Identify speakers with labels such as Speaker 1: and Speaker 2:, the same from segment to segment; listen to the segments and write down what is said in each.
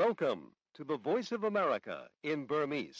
Speaker 1: Welcome to the Voice of America in Burmese.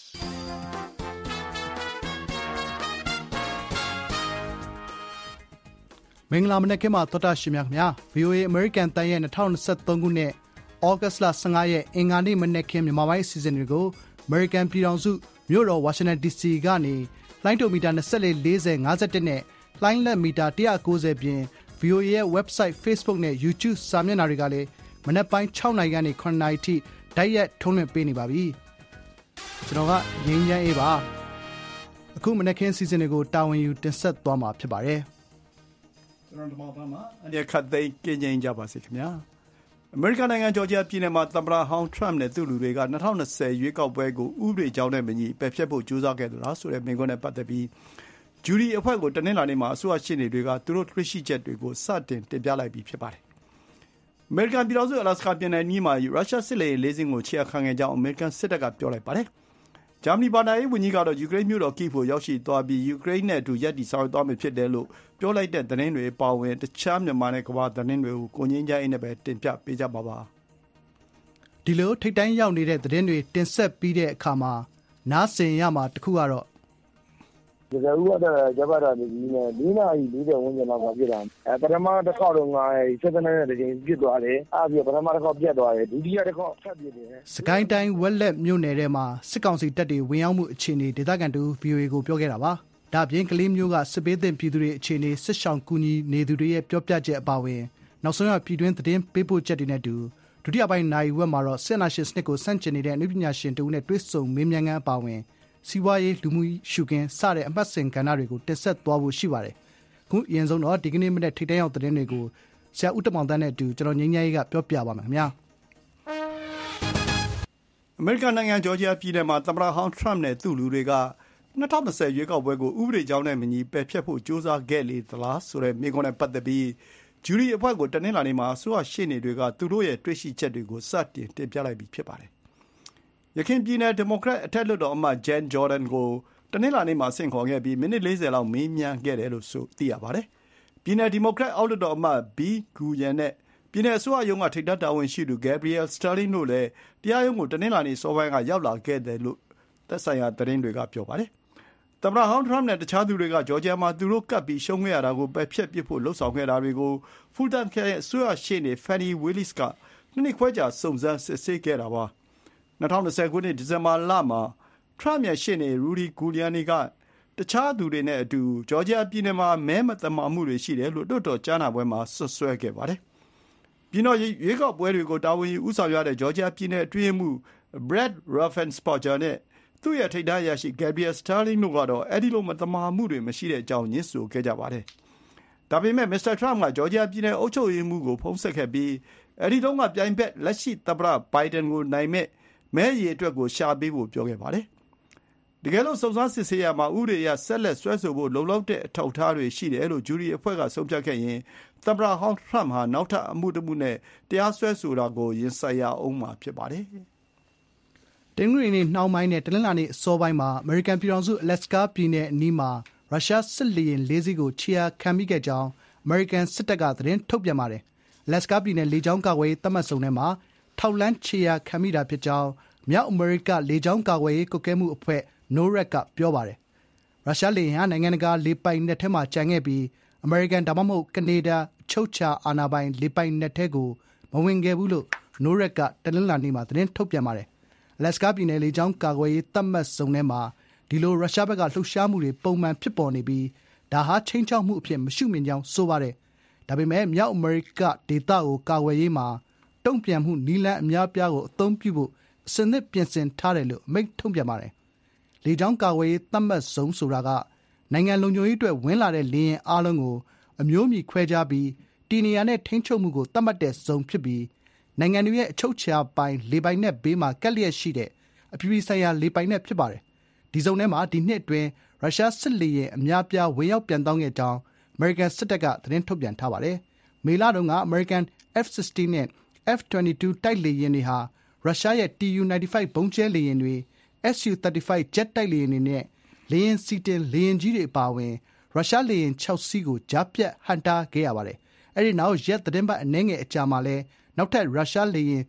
Speaker 2: မင်္ဂလာမနက်ခင်းမှာတော်တာရှင်များခင်ဗျာ VOA American တန်ရဲ့2023ခုနှစ်ဩဂတ်စ်လ15ရက်အင်္ဂါနေ့မနက်ခင်းမြန်မာပိုင်းအစီအစဉ်တွေကို American ပြည်ထောင်စုမြို့တော် Washington DC ကနေလိုင်းတိုမီတာ2440 51နဲ့လိုင်းလက်မီတာ190ပြင် VOA ရဲ့ website Facebook နဲ့ YouTube စာမျက်နှာတွေကလည်းမနက်ပိုင်း6နာရီကနေ9နာရီထိတိုက်ရိုက်ထုံးလွှင့်ပေးနေပါပြီကျွန်တော်ကငင်းချမ်းအေးပါအခုမနက်ခင်းစီစဉ်တွေကိုတာဝန်ယူတင်ဆက်သွားမှာဖြစ်ပါတယ်
Speaker 3: ကျွန်တော်ဒီမှာအနေခတ်သိမ်းကင်းကျင်းကြပါစေခင်ဗျာအမေရိကန်နိုင်ငံဂျော်ဂျီယာပြည်နယ်မှာသမ္မတဟောင်းထရမ့်နဲ့သူ့လူတွေက2020ရွေးကောက်ပွဲကိုဥပဒေကြောင်းနဲ့မညီပယ်ဖျက်ဖို့ကြိုးစားခဲ့သလားဆိုတဲ့မိန့်ခွန်းနဲ့ပတ်သက်ပြီးဂျူရီအဖွဲ့ကိုတနင်္လာနေ့မှာအစိုးရရှေ့နေတွေကသူတို့တွေ့ရှိချက်တွေကိုစတင်တင်ပြလိုက်ပြီးဖြစ်ပါတယ်အမေရိကန်ပြည်ထောင်စုအလာစကာပြည်နယ်နီးမှာရုရှားစစ်လေယာဉ်၄စင်းကိုချေခံခဲ့ကြောင်းအမေရိကန်စစ်တပ်ကပြောလိုက်ပါတယ်ဂျာမနီဘာသာရေးဝန်ကြီးကတော့ယူကရိန်းမြို့တော်ကိဗ်ကိုရောက်ရှိသွားပြီးယူကရိန်းနဲ့အတူရပ်တည်ဆောင်ရွက်သွားမယ်ဖြစ်တယ်လို့ပြောလိုက်တဲ့သတင်းတွေပါဝင်တခြားမြန်မာနဲ့ကမ္ဘာသတင်းတွေကိုကိုငင်းကြိုင်းနဲ့ပဲတင်ပြပေးကြပါပါ
Speaker 2: ဒီလိုထိတ်တိုင်းရောက်နေတဲ့သတင်းတွေတင်ဆက်ပြီးတဲ့အခါမှာနားဆင်ရမှာတခုကတော့
Speaker 4: ဒီကဦးကတော့ဂျပတာဒီနဲ့၄နာရီ40ဝန်းကျင်လောက်ကပြစ်တာပထမတစ်ခေါက်တော့7နဲ့တကြိမ်ပြစ်သွားတယ်အားပြီးပထမတစ်ခေါက်ပြတ်သွားတယ်ဒုတိယတစ်ခေါက်ဆက်ပြစ်တယ်
Speaker 2: စကိုင်းတိုင်းဝက်လက်မြို့နယ်ထဲမှာစစ်ကောင်စီတပ်တွေဝင်ရောက်မှုအခြေအနေဒေသခံတို့ VOA ကိုပြောခဲ့တာပါဒါပြင်ကလေးမျိုးကစစ်ပေးသင့်ပြည်သူတွေအခြေအနေစစ်ဆောင်ကူညီနေသူတွေရဲ့ပြောပြချက်အပါအဝင်နောက်ဆုံးရပြည်တွင်းသတင်းပေးပို့ချက်တွေနဲ့တူဒုတိယပိုင်းနိုင်ဝက်မှာတော့စစ်နာရှင်စနစ်ကိုစန့်ကျင်နေတဲ့အနုပညာရှင်တို့နဲ့တွဲဆုံမေးမြန်းခန်းအပါအဝင်စီးပွားရေးလူမှုရှုခင်းစတဲ့အမှတ်စဉ်ကဏ္ဍတွေကိုတင်ဆက်သွားဖို့ရှိပါတယ်။ခုအရင်ဆုံးတော့ဒီကနေ့မနေ့ထိတ်တန့်ရောက်သတင်းတွေကိုဆရာဦးတမောင်တန်းနဲ့အတူကျွန်တော်ငင်းငယ်ကြီးကပြောပြပါမယ်ခင်ဗျာ
Speaker 3: ။အမေရိကန်နိုင်ငံဂျော်ဂျီယာပြည်နယ်မှာသမ္မတဟောင်းထရမ့်နဲ့သူ့လူတွေက2020ရွေးကောက်ပွဲကိုဥပဒေကြောင်းနဲ့မညီပယ်ဖျက်ဖို့ကြိုးစားခဲ့လေသလားဆိုတဲ့မိန့်ခွန်းနဲ့ပတ်သက်ပြီးဂျူရီအဖွဲ့ကိုတနင်္လာနေ့မှာအစိုးရရှေ့နေတွေကသူတို့ရဲ့တွေ့ရှိချက်တွေကိုစတင်တင်ပြလိုက်ပြီးဖြစ်ပါတယ်။ရခိုင်ပြည်နယ်ဒီမိုကရက်အထက်လွှတ်တော်အမတ်ဂျန်ဂျော်ဒန်ကိုတနင်္လာနေ့မှာဆင့်ခေါ်ခဲ့ပြီးမိနစ်40လောက်မေးမြန်းခဲ့တယ်လို့ဆိုသိရပါတယ်။ပြည်နယ်ဒီမိုကရက်အောက်လွှတ်တော်အမတ်ဘီဂူယန်နဲ့ပြည်နယ်အစိုးရရုံးကထိပ်တန်းတာဝန်ရှိသူဂက်ဘရီယယ်စတာလင်းတို့လည်းတရားရုံးကိုတနင်္လာနေ့စောပိုင်းကရောက်လာခဲ့တယ်လို့သက်ဆိုင်ရာသတင်းတွေကပြောပါတယ်။သမ္မတဟောင်းထရမ့်နဲ့တခြားသူတွေကဂျော်ဂျီယာမှာသူတို့ကပ်ပြီးရှုံးခဲ့ရတာကိုပယ်ဖျက်ပစ်ဖို့လှုံ့ဆော်ခဲ့တာတွေကိုဖူလ်တန်ခရိုင်အစိုးရရှေ့နေဖန်နီဝီလစ်ကနှစ်ခွဲကြာစုံစမ်းစစ်ဆေးခဲ့တာပါ2020ခုနှစ်ဒီဇင်ဘာလမှာထရမ့်ရဲ့ရှေ့နေရူဒီဂူလီယာနီကတခြားသူတွေနဲ့အတူဂျော်ဂျီယာပြည်နယ်မှာမဲမသမာမှုတွေရှိတယ်လို့တော်ကြားနာပွဲမှာဆွဆွဲခဲ့ပါတယ်။ပြည်တော်ရွေးကောက်ပွဲတွေကိုတာဝန်ယူဦးဆောင်ရတဲ့ဂျော်ဂျီယာပြည်နယ်အတွင်းမှု Brad Raffensperger နဲ့သူ့ရဲ့ထိပ်တန်းအရာရှိ Gabriel Sterling တို့ကတော့အဲဒီလိုမသမာမှုတွေမရှိတဲ့အကြောင်းညွှန်ဆိုခဲ့ကြပါတယ်။ဒါပေမဲ့မစ္စတာထရမ့်ကဂျော်ဂျီယာပြည်နယ်အုပ်ချုပ်ရေးမှူးကိုဖုန်းဆက်ခဲ့ပြီးအဲဒီတုန်းကပြိုင်ဘက်လက်ရှိသမ္မတဘိုင်ဒန်ကိုနိုင်မဲ့မဲရည်အတွက်ကိုရှာပေးဖို့ပြောခဲ့ပါတယ်။တကယ်လို့စုံစမ်းစစ်ဆေးရမှာဥပဒေအရဆက်လက်ဆွဲဆိုဖို့လုံလောက်တဲ့အထောက်အထားတွေရှိတယ်လို့ဂျူရီအဖွဲ့ကဆုံးဖြတ်ခဲ့ရင်သမ္မတဟောင်းထရမ့်ဟာနောက်ထပ်အမှုတစ်မှုနဲ့တရားစွဲဆိုတာကိုရင်ဆိုင်ရအောင်မှာဖြစ်ပါတယ်
Speaker 2: ။တင်ဂရီနေ့နှောင်းပိုင်းနဲ့တနင်္လာနေ့အစောပိုင်းမှာအမေရိကန်ပြည်ထောင်စုအလက်စကာပြည်နယ်အနီးမှာရုရှားစစ်လေယာဉ်၄စီးကိုချေခံမိခဲ့ကြောင်းအမေရိကန်စစ်တပ်ကသတင်းထုတ်ပြန်ပါတယ်။အလက်စကာပြည်နယ်လေကြောင်းကာကွယ်ရေးသတ်မှတ်စုံထဲမှာထောက်လန်းချေခံမိတာဖြစ်ကြောင်းမြောက်အမေရိကလေကြောင်းကာကွယ်ရေးကွပ်ကဲမှုအဖွဲ့ NORAD ကပြောပါတယ်။ရုရှားလေယာဉ်ဟာနိုင်ငံတကာလေပိုင်နက်ထဲမှာကျန်ခဲ့ပြီးအမေရိကန်ဒါမှမဟုတ်ကနေဒါအချုပ်ချာအာဏာပိုင်လေပိုင်နက်ထဲကိုမဝင်ခဲ့ဘူးလို့ NORAD ကတနင်္လာနေ့မှာသတင်းထုတ်ပြန်ပါတယ်။အလက်စကာပြည်နယ်လေကြောင်းကာကွယ်ရေးသတ်မှတ်စုံထဲမှာဒီလိုရုရှားဘက်ကလှုပ်ရှားမှုတွေပုံမှန်ဖြစ်ပေါ်နေပြီးဒါဟာချိန်ချောက်မှုအဖြစ်မရှုမြင်ကြောင်းဆိုပါတယ်။ဒါပေမဲ့မြောက်အမေရိကဒေသကိုကာကွယ်ရေးမှာတုံ့ပြန်မှုနီလန်းအများပြားကိုအသုံးပြုဖို့အစနစ်ပြင်ဆင်ထားတယ်လို့အမိန့်ထုတ်ပြန်ပါတယ်။လေကြောင်းကာကွယ်ရေးသတ်မှတ်စုံဆိုတာကနိုင်ငံလုံခြုံရေးအတွက်ဝင်လာတဲ့လေယာဉ်အားလုံးကိုအမျိုးအမည်ခွဲခြားပြီးတီနေရနဲ့ထိန်းချုပ်မှုကိုသတ်မှတ်တဲ့စုံဖြစ်ပြီးနိုင်ငံတွေရဲ့အချုပ်ချာပိုင်လေပိုင်နဲ့ဘေးမှာကပ်လျက်ရှိတဲ့အပြည်ပြည်ဆိုင်ရာလေပိုင်နဲ့ဖြစ်ပါတယ်။ဒီစုံထဲမှာဒီနှစ်အတွင်းရုရှားစစ်လေယာဉ်အများပြားဝင်ရောက်ပြန်တောင်းခဲ့ကြောင်းအမေရိကန်စစ်တပ်ကသတင်းထုတ်ပြန်ထားပါတယ်။မေလတုန်းကအမေရိကန် F-16 နဲ့ F-22 တိုက်လေယာဉ်တွေဟာရုရှားရဲ့ Tu-95 ဘုံကျဲလေယာဉ်တွေ Su-35 ဂျက်တိုက်လေယာဉ်တွေနဲ့လေယာဉ်စီတင်လေယာဉ်ကြီးတွေအပါအဝင်ရုရှားလေယာဉ်6စီးကိုကြားပြတ်ဟန့်တားခဲ့ရပါတယ်။အဲဒီနောက်ရက်သတင်းပတ်အနည်းငယ်အကြာမှာလဲနောက်ထပ်ရုရှားလေယာဉ်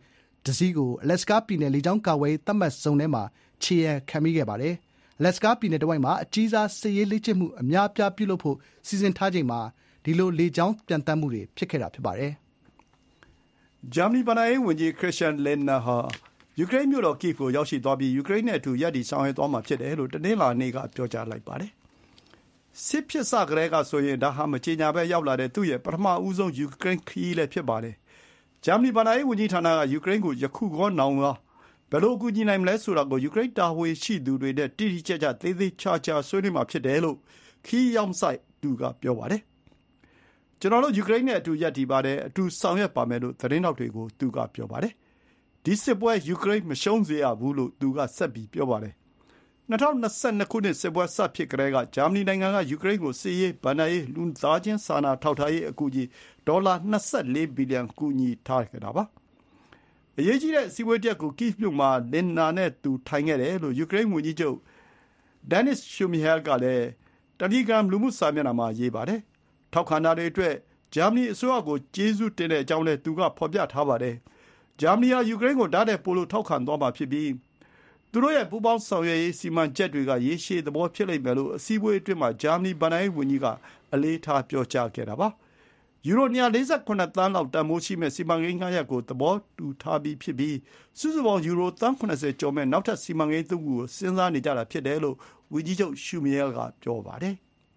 Speaker 2: တစည်းကိုအလက်စကာပြည်နယ်လေကြောင်းကာဝေးသတ်မှတ်ဇုံထဲမှာခြေရန်ခံမိခဲ့ပါတယ်။အလက်စကာပြည်နယ်တစ်ဝိုက်မှာအကြီးစားစစ်ရေးလေ့ကျင့်မှုအများအပြားပြုလုပ်ဖို့စီစဉ်ထားချိန်မှာဒီလိုလေကြောင်းပြန်တမ်းမှုတွေဖြစ်ခဲ့တာဖြစ်ပါတယ်
Speaker 3: ။ဂျာမနီဘဏ္ဍာရေးဝန်ကြီးခရစ်ရှန်လင်နာဟာယူကရိန်းမြို့တော်ကိဗ်ကိုရောက်ရှိသွားပြီးယူကရိန်းနဲ့အတူရပ်တည်ဆောင်ရွက်သွားမှာဖြစ်တယ်လို့တနင်္လာနေ့ကပြောကြားလိုက်ပါတယ်။စစ်ဖြစ်စကတည်းကဆိုရင်ဒါဟာမကြေညာဘဲရောက်လာတဲ့သူ့ရဲ့ပထမဦးဆုံးယူကရိန်းခရီးလည်းဖြစ်ပါတယ်။ဂျာမနီဘဏ္ဍာရေးဝန်ကြီးဌာနကယူကရိန်းကိုယခုကောနောင်ရောဘယ်လိုအကူအညီနိုင်မလဲဆိုတာကိုယူကရိန်းတာဝန်ရှိသူတွေနဲ့တိတိကျကျသေးသေးချာချာဆွေးနွေးမှာဖြစ်တယ်လို့ခရီးရောက်ဆိုင်သူကပြောပါတယ်။ကျွန်တော်တို့ယူကရိန်းနဲ့အတူရပ်တည်ပါတယ်အတူဆောင်ရွက်ပါမယ်လို့သတင်းထောက်တွေကိုသူကပြောပါတယ်။ဒီစစ်ပွဲယူကရိန်းမရှုံးစေရဘူးလို့သူကဆက်ပြီးပြောပါတယ်။2022ခုနှစ်စစ်ပွဲစဖြစ်ကတည်းကဂျာမနီနိုင်ငံကယူကရိန်းကိုစစ်ရေးဗဏ္ဍာရေးလူသားချင်းစာနာထောက်ထားရေးအကူအညီဒေါ်လာ24ဘီလီယံကူညီထားခဲ့တာပါ။အရေးကြီးတဲ့အစည်းအဝေးတစ်ရပ်ကိုကိဗ်မြို့မှာလင်နာနဲ့သူထိုင်ခဲ့တယ်လို့ယူကရိန်းဝန်ကြီးချုပ်ဒန်နစ်ရှူမီဟဲလ်ကလည်းတယ်လီဂရမ်လူမှုစာမျက်နှာမှာရေးပါတယ်။ထောက်ခံတာတွေအတွက်ဂျာမနီအစိုးရကိုကျေးဇူးတင်တဲ့အကြောင်းလည်းသူကဖော်ပြထားပါတယ်။ဂျာမနီဟာယူကရိန်းကိုဓာတ်တဲ့ပိုလို့ထောက်ခံသွားမှာဖြစ်ပြီးသူတို့ရဲ့ပူးပေါင်းဆောင်ရွက်ရေးစီမံချက်တွေကရေရှည်သဘောဖြစ်လိမ့်မယ်လို့အစည်းအဝေးအတွင်းမှာဂျာမနီဘဏ္ဍာရေးဝန်ကြီးကအလေးထားပြောကြားခဲ့တာပါ။ယူရို248သန်းလောက်တန်ဖိုးရှိမဲ့စီမံကိန်းရပ်ကိုသဘောတူထားပြီးဖြစ်ပြီးစုစုပေါင်းယူရိုသန်း80ကျော်မဲ့နောက်ထပ်စီမံကိန်းသုံးခုကိုစဉ်းစားနေကြတာဖြစ်တယ်လို့ဝန်ကြီးချုပ်ရှူမီယဲလ်ကပြောပါတယ်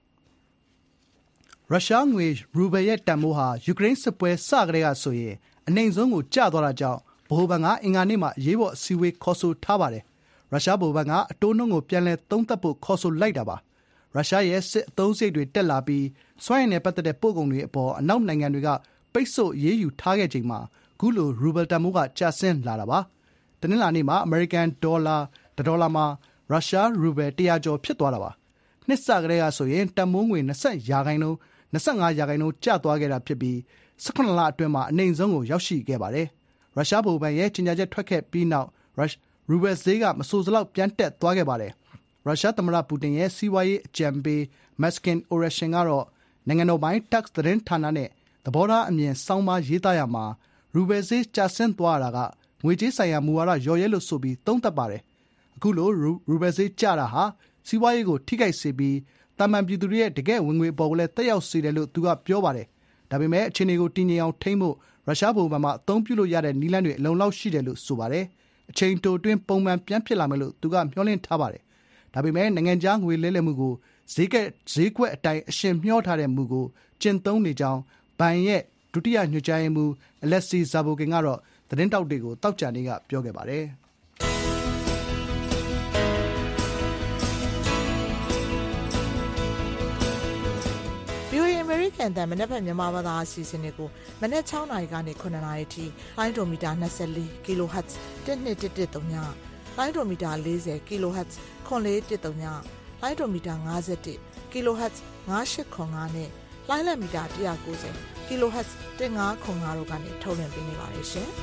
Speaker 2: ။ရုရှားငွေရူဘယ်ရဲ့တန်ဖိုးဟာယူကရိန်းစစ်ပွဲစကတည်းကဆိုရင်အနှိမ်ဆုံးကိုကျသွားတာကြောင့်ဗဟိုဘဏ်ကအင်္ဂါနေ့မှာအရေးပေါ်အစည်းအဝေးခေါ်ဆိုထားပါတယ်။ရုရှားဗဟိုဘဏ်ကအတိုးနှုန်းကိုပြန်လည်သုံးသပ်ဖို့ခေါ်ဆိုလိုက်တာပါ။ရုရှားရဲ့စစ်အသုံးစရိတ်တွေတက်လာပြီးစွမ်းအင်နဲ့ပတ်သက်တဲ့ပို့ကုန်တွေအပေါ်အနောက်နိုင်ငံတွေကပိတ်ဆို့ရေးယူထားခဲ့ချိန်မှာခုလိုရူဘယ်တန်ဖိုးကကျဆင်းလာတာပါ။တနင်္လာနေ့မှာအမေရိကန်ဒေါ်လာဒေါ်လာမှာရုရှားရူဘယ်100ကျော်ဖြစ်သွားတာပါ။နှစ်စကတည်းကဆိုရင်တန်ဖိုးငွေ25ရာခိုင်နှုန်းကျသွားခဲ့တာဖြစ်ပြီး18လအတွင်းမှာအနှိမ်ဆုံးကိုရောက်ရှိခဲ့ပါတယ်။ရုရှားဗဟိုဘဏ်ရဲ့ကြေညာချက်ထွက်ခဲ့ပြီးနောက်ရူဘယ်ဈေးကမဆိုစလောက်ပြန်တက်သွားခဲ့ပါတယ်။ရုရှားသမ္မတပူတင်ရဲ့စီးပွားရေးအကြံပေးမက်စကင်အိုရက်ရှင်ကတော့နိုင်ငံတော်ပိုင်း Tax သတင်းဌာနနဲ့သဘောထားအမြင်စောင်းပါးရေးသားရမှာရူဘယ်ဈေးကျဆင်းသွားတာကငွေကြေးဆိုင်ရာမူဝါဒလျော့ရဲလို့ဆိုပြီးသုံးသပ်ပါတယ်။အခုလိုရူဘယ်ဈေးကျတာဟာစီးပွားရေးကိုထိခိုက်စေပြီးတာမန်ပြည်သူတွေရဲ့တကယ်ဝင်ငွေအပေါ်ကိုလည်းတက်ရောက်စေတယ်လို့သူကပြောပါတယ်။ဒါပေမဲ့အခြေအနေကိုတည်ငြိမ်အောင်ထိန်းဖို့ရုရှားဗဟိုဘဏ်မှာအသုံးပြုလို့ရတဲ့နည်းလမ်းတွေအလုံလောက်ရှိတယ်လို့ဆိုပါတယ်။အချိန်တိုအတွင်းပုံမှန်ပြန်ဖြစ်လာမယ်လို့သူကမျှော်လင့်ထားပါတယ်။ဒါပေမဲ့နိုင်ငံခြားငွေလဲလှယ်မှုကိုဈေးကွက်အတိုင်းအရှင်မျှောထားတဲ့မူကိုကျင့်သုံးနေကြောင်းဘဏ်ရဲ့ဒုတိယညွှန်ကြားရေးမှူးအလက်စီဇာဘိုကင်ကတော့သတင်းတောက်တွေကိုတောက်ကြနေ့ကပြောခဲ့ပါတယ်။
Speaker 5: VOA American တန်မနေ့ဖက်မြန်မာဘာသာအစီအစဉ်တွေကိုမနေ့6နာရီကနေ9နာရီထိလိုင်းဒိုမီတာ24 kHz 1213ညလိုင်းဒိုမီတာ40 kHz 9413ညလိုင်းဒိုမီတာ51 kHz 9805နဲ့လိုင်းလက်မီတာ190 kHz 1505တို့ကနေထုတ်လွှင့်ပေးနေပါတယ်ရှင်။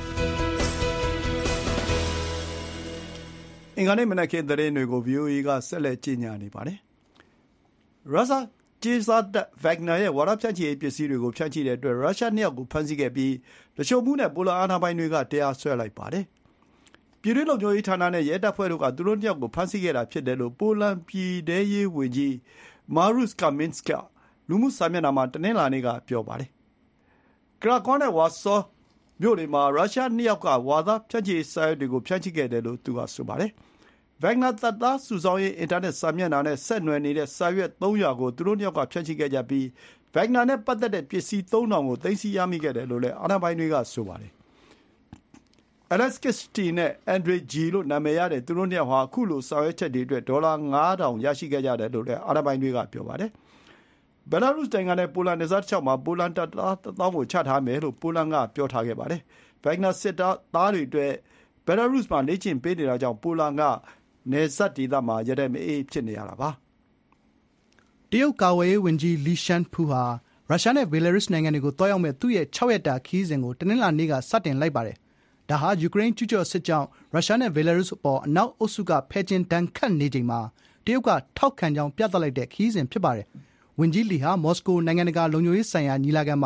Speaker 3: အင်္ဂါနေ့မနက်ခင်းသတင်းတွေကို VOA ကဆက်လက်ကြီးညာနေပါတယ်။ရုရှားကျေးစားတပ်ဗက်ဂနာရဲ့ဝါဒဖြန့်ချီရေးပစ္စည်းတွေကိုဖြန့်ချီတဲ့အတွက်ရုရှား2ယောက်ကိုဖမ်းဆီးခဲ့ပြီးတချို့မှုနဲ့ပိုလန်အာဏာပိုင်တွေကတရားစွဲလိုက်ပါတယ်။ပြည်တွင်းလုံခြုံရေးဌာနနဲ့ရဲတပ်ဖွဲ့တို့ကသူတို့2ယောက်ကိုဖမ်းဆီးခဲ့တာဖြစ်တယ်လို့ပိုလန်ပြည်ထဲရေးဝန်ကြီးမာရုစ်ကာမင်စကလူမှုစာမျက်နှာမှာတနင်္လာနေ့ကပြောပါတယ်။ကရာကောနဲ့ဝါဆောမြို့တွေမှာရုရှား2ယောက်ကဝါဒဖြန့်ချီရေးစာရွက်တွေကိုဖြန့်ချီခဲ့တယ်လို့သူကဆိုပါတယ်။ဗက်ဂနာတပ်သားစုဆောင်းရေးအင်တာနက်စာမျက်နှာနဲ့ဆက်နွယ်နေတဲ့စာရွက်300ကိုသူတို့2ယောက်ကဖြန့်ချီခဲ့ကြပြီးဗက်ဂနာနဲ့ပတ်သက်တဲ့ပစ္စည်း3000ကိုသိမ်းဆည်းရမိခဲ့တယ်လို့လည်းအာဏာပိုင်တွေကဆိုပါတယ်။ Alexkisty နဲ့ Andrei G လို့နာမည်ရတဲ့သူတို့2ယောက်ဟာအခုလိုစာရွက်ချက်တွေအတွက်ဒေါ်လာ9000ရရှိခဲ့ကြတယ်လို့လည်းအာဏာပိုင်တွေကပြောပါတယ်။ဘယ်လာရုစ်နိုင်ငံနဲ့ပိုလန်နယ်စပ်တစ်လျှောက်မှာပိုလန်တပ်သား1000ကိုချထားမယ်လို့ပိုလန်ကပြောထားခဲ့ပါတယ်။ဗက်ဂနာစစ်သားတွေအတွက်ဘယ်လာရုစ်မှာလေ့ကျင့်ပေးနေတာကြောင့်ပိုလန်ကနယ်စပ်ဒေသမှာရတဲ့မအေးဖြစ်နေရတာပါ
Speaker 2: ။တရုတ်ကာကွယ်ရေးဝန်ကြီးလီရှန်ဖူဟာရုရှားနဲ့ဘယ်လာရုစ်နိုင်ငံတွေကိုတွားရောက်မဲ့သူ့ရဲ့6ရက်တာခီးစဉ်ကိုတနင်္လာနေ့ကစတင်လိုက်ပါတယ်။ဒါဟာယူကရိန်းကျူးကျော်စစ်ကြောင့်ရုရှားနဲ့ဘယ်လာရုစ်အပေါ်အနောက်အုပ်စုကဖယ်ကျဉ်တန်းခတ်နေချိန်မှာတရုတ်ကထောက်ခံကြောင်းပြသလိုက်တဲ့ခီးစဉ်ဖြစ်ပါတယ်။ဝန်ကြီးလီဟာမော်စကိုနိုင်ငံတကာလုံခြုံရေးဆိုင်ရာညီလာခံမှာ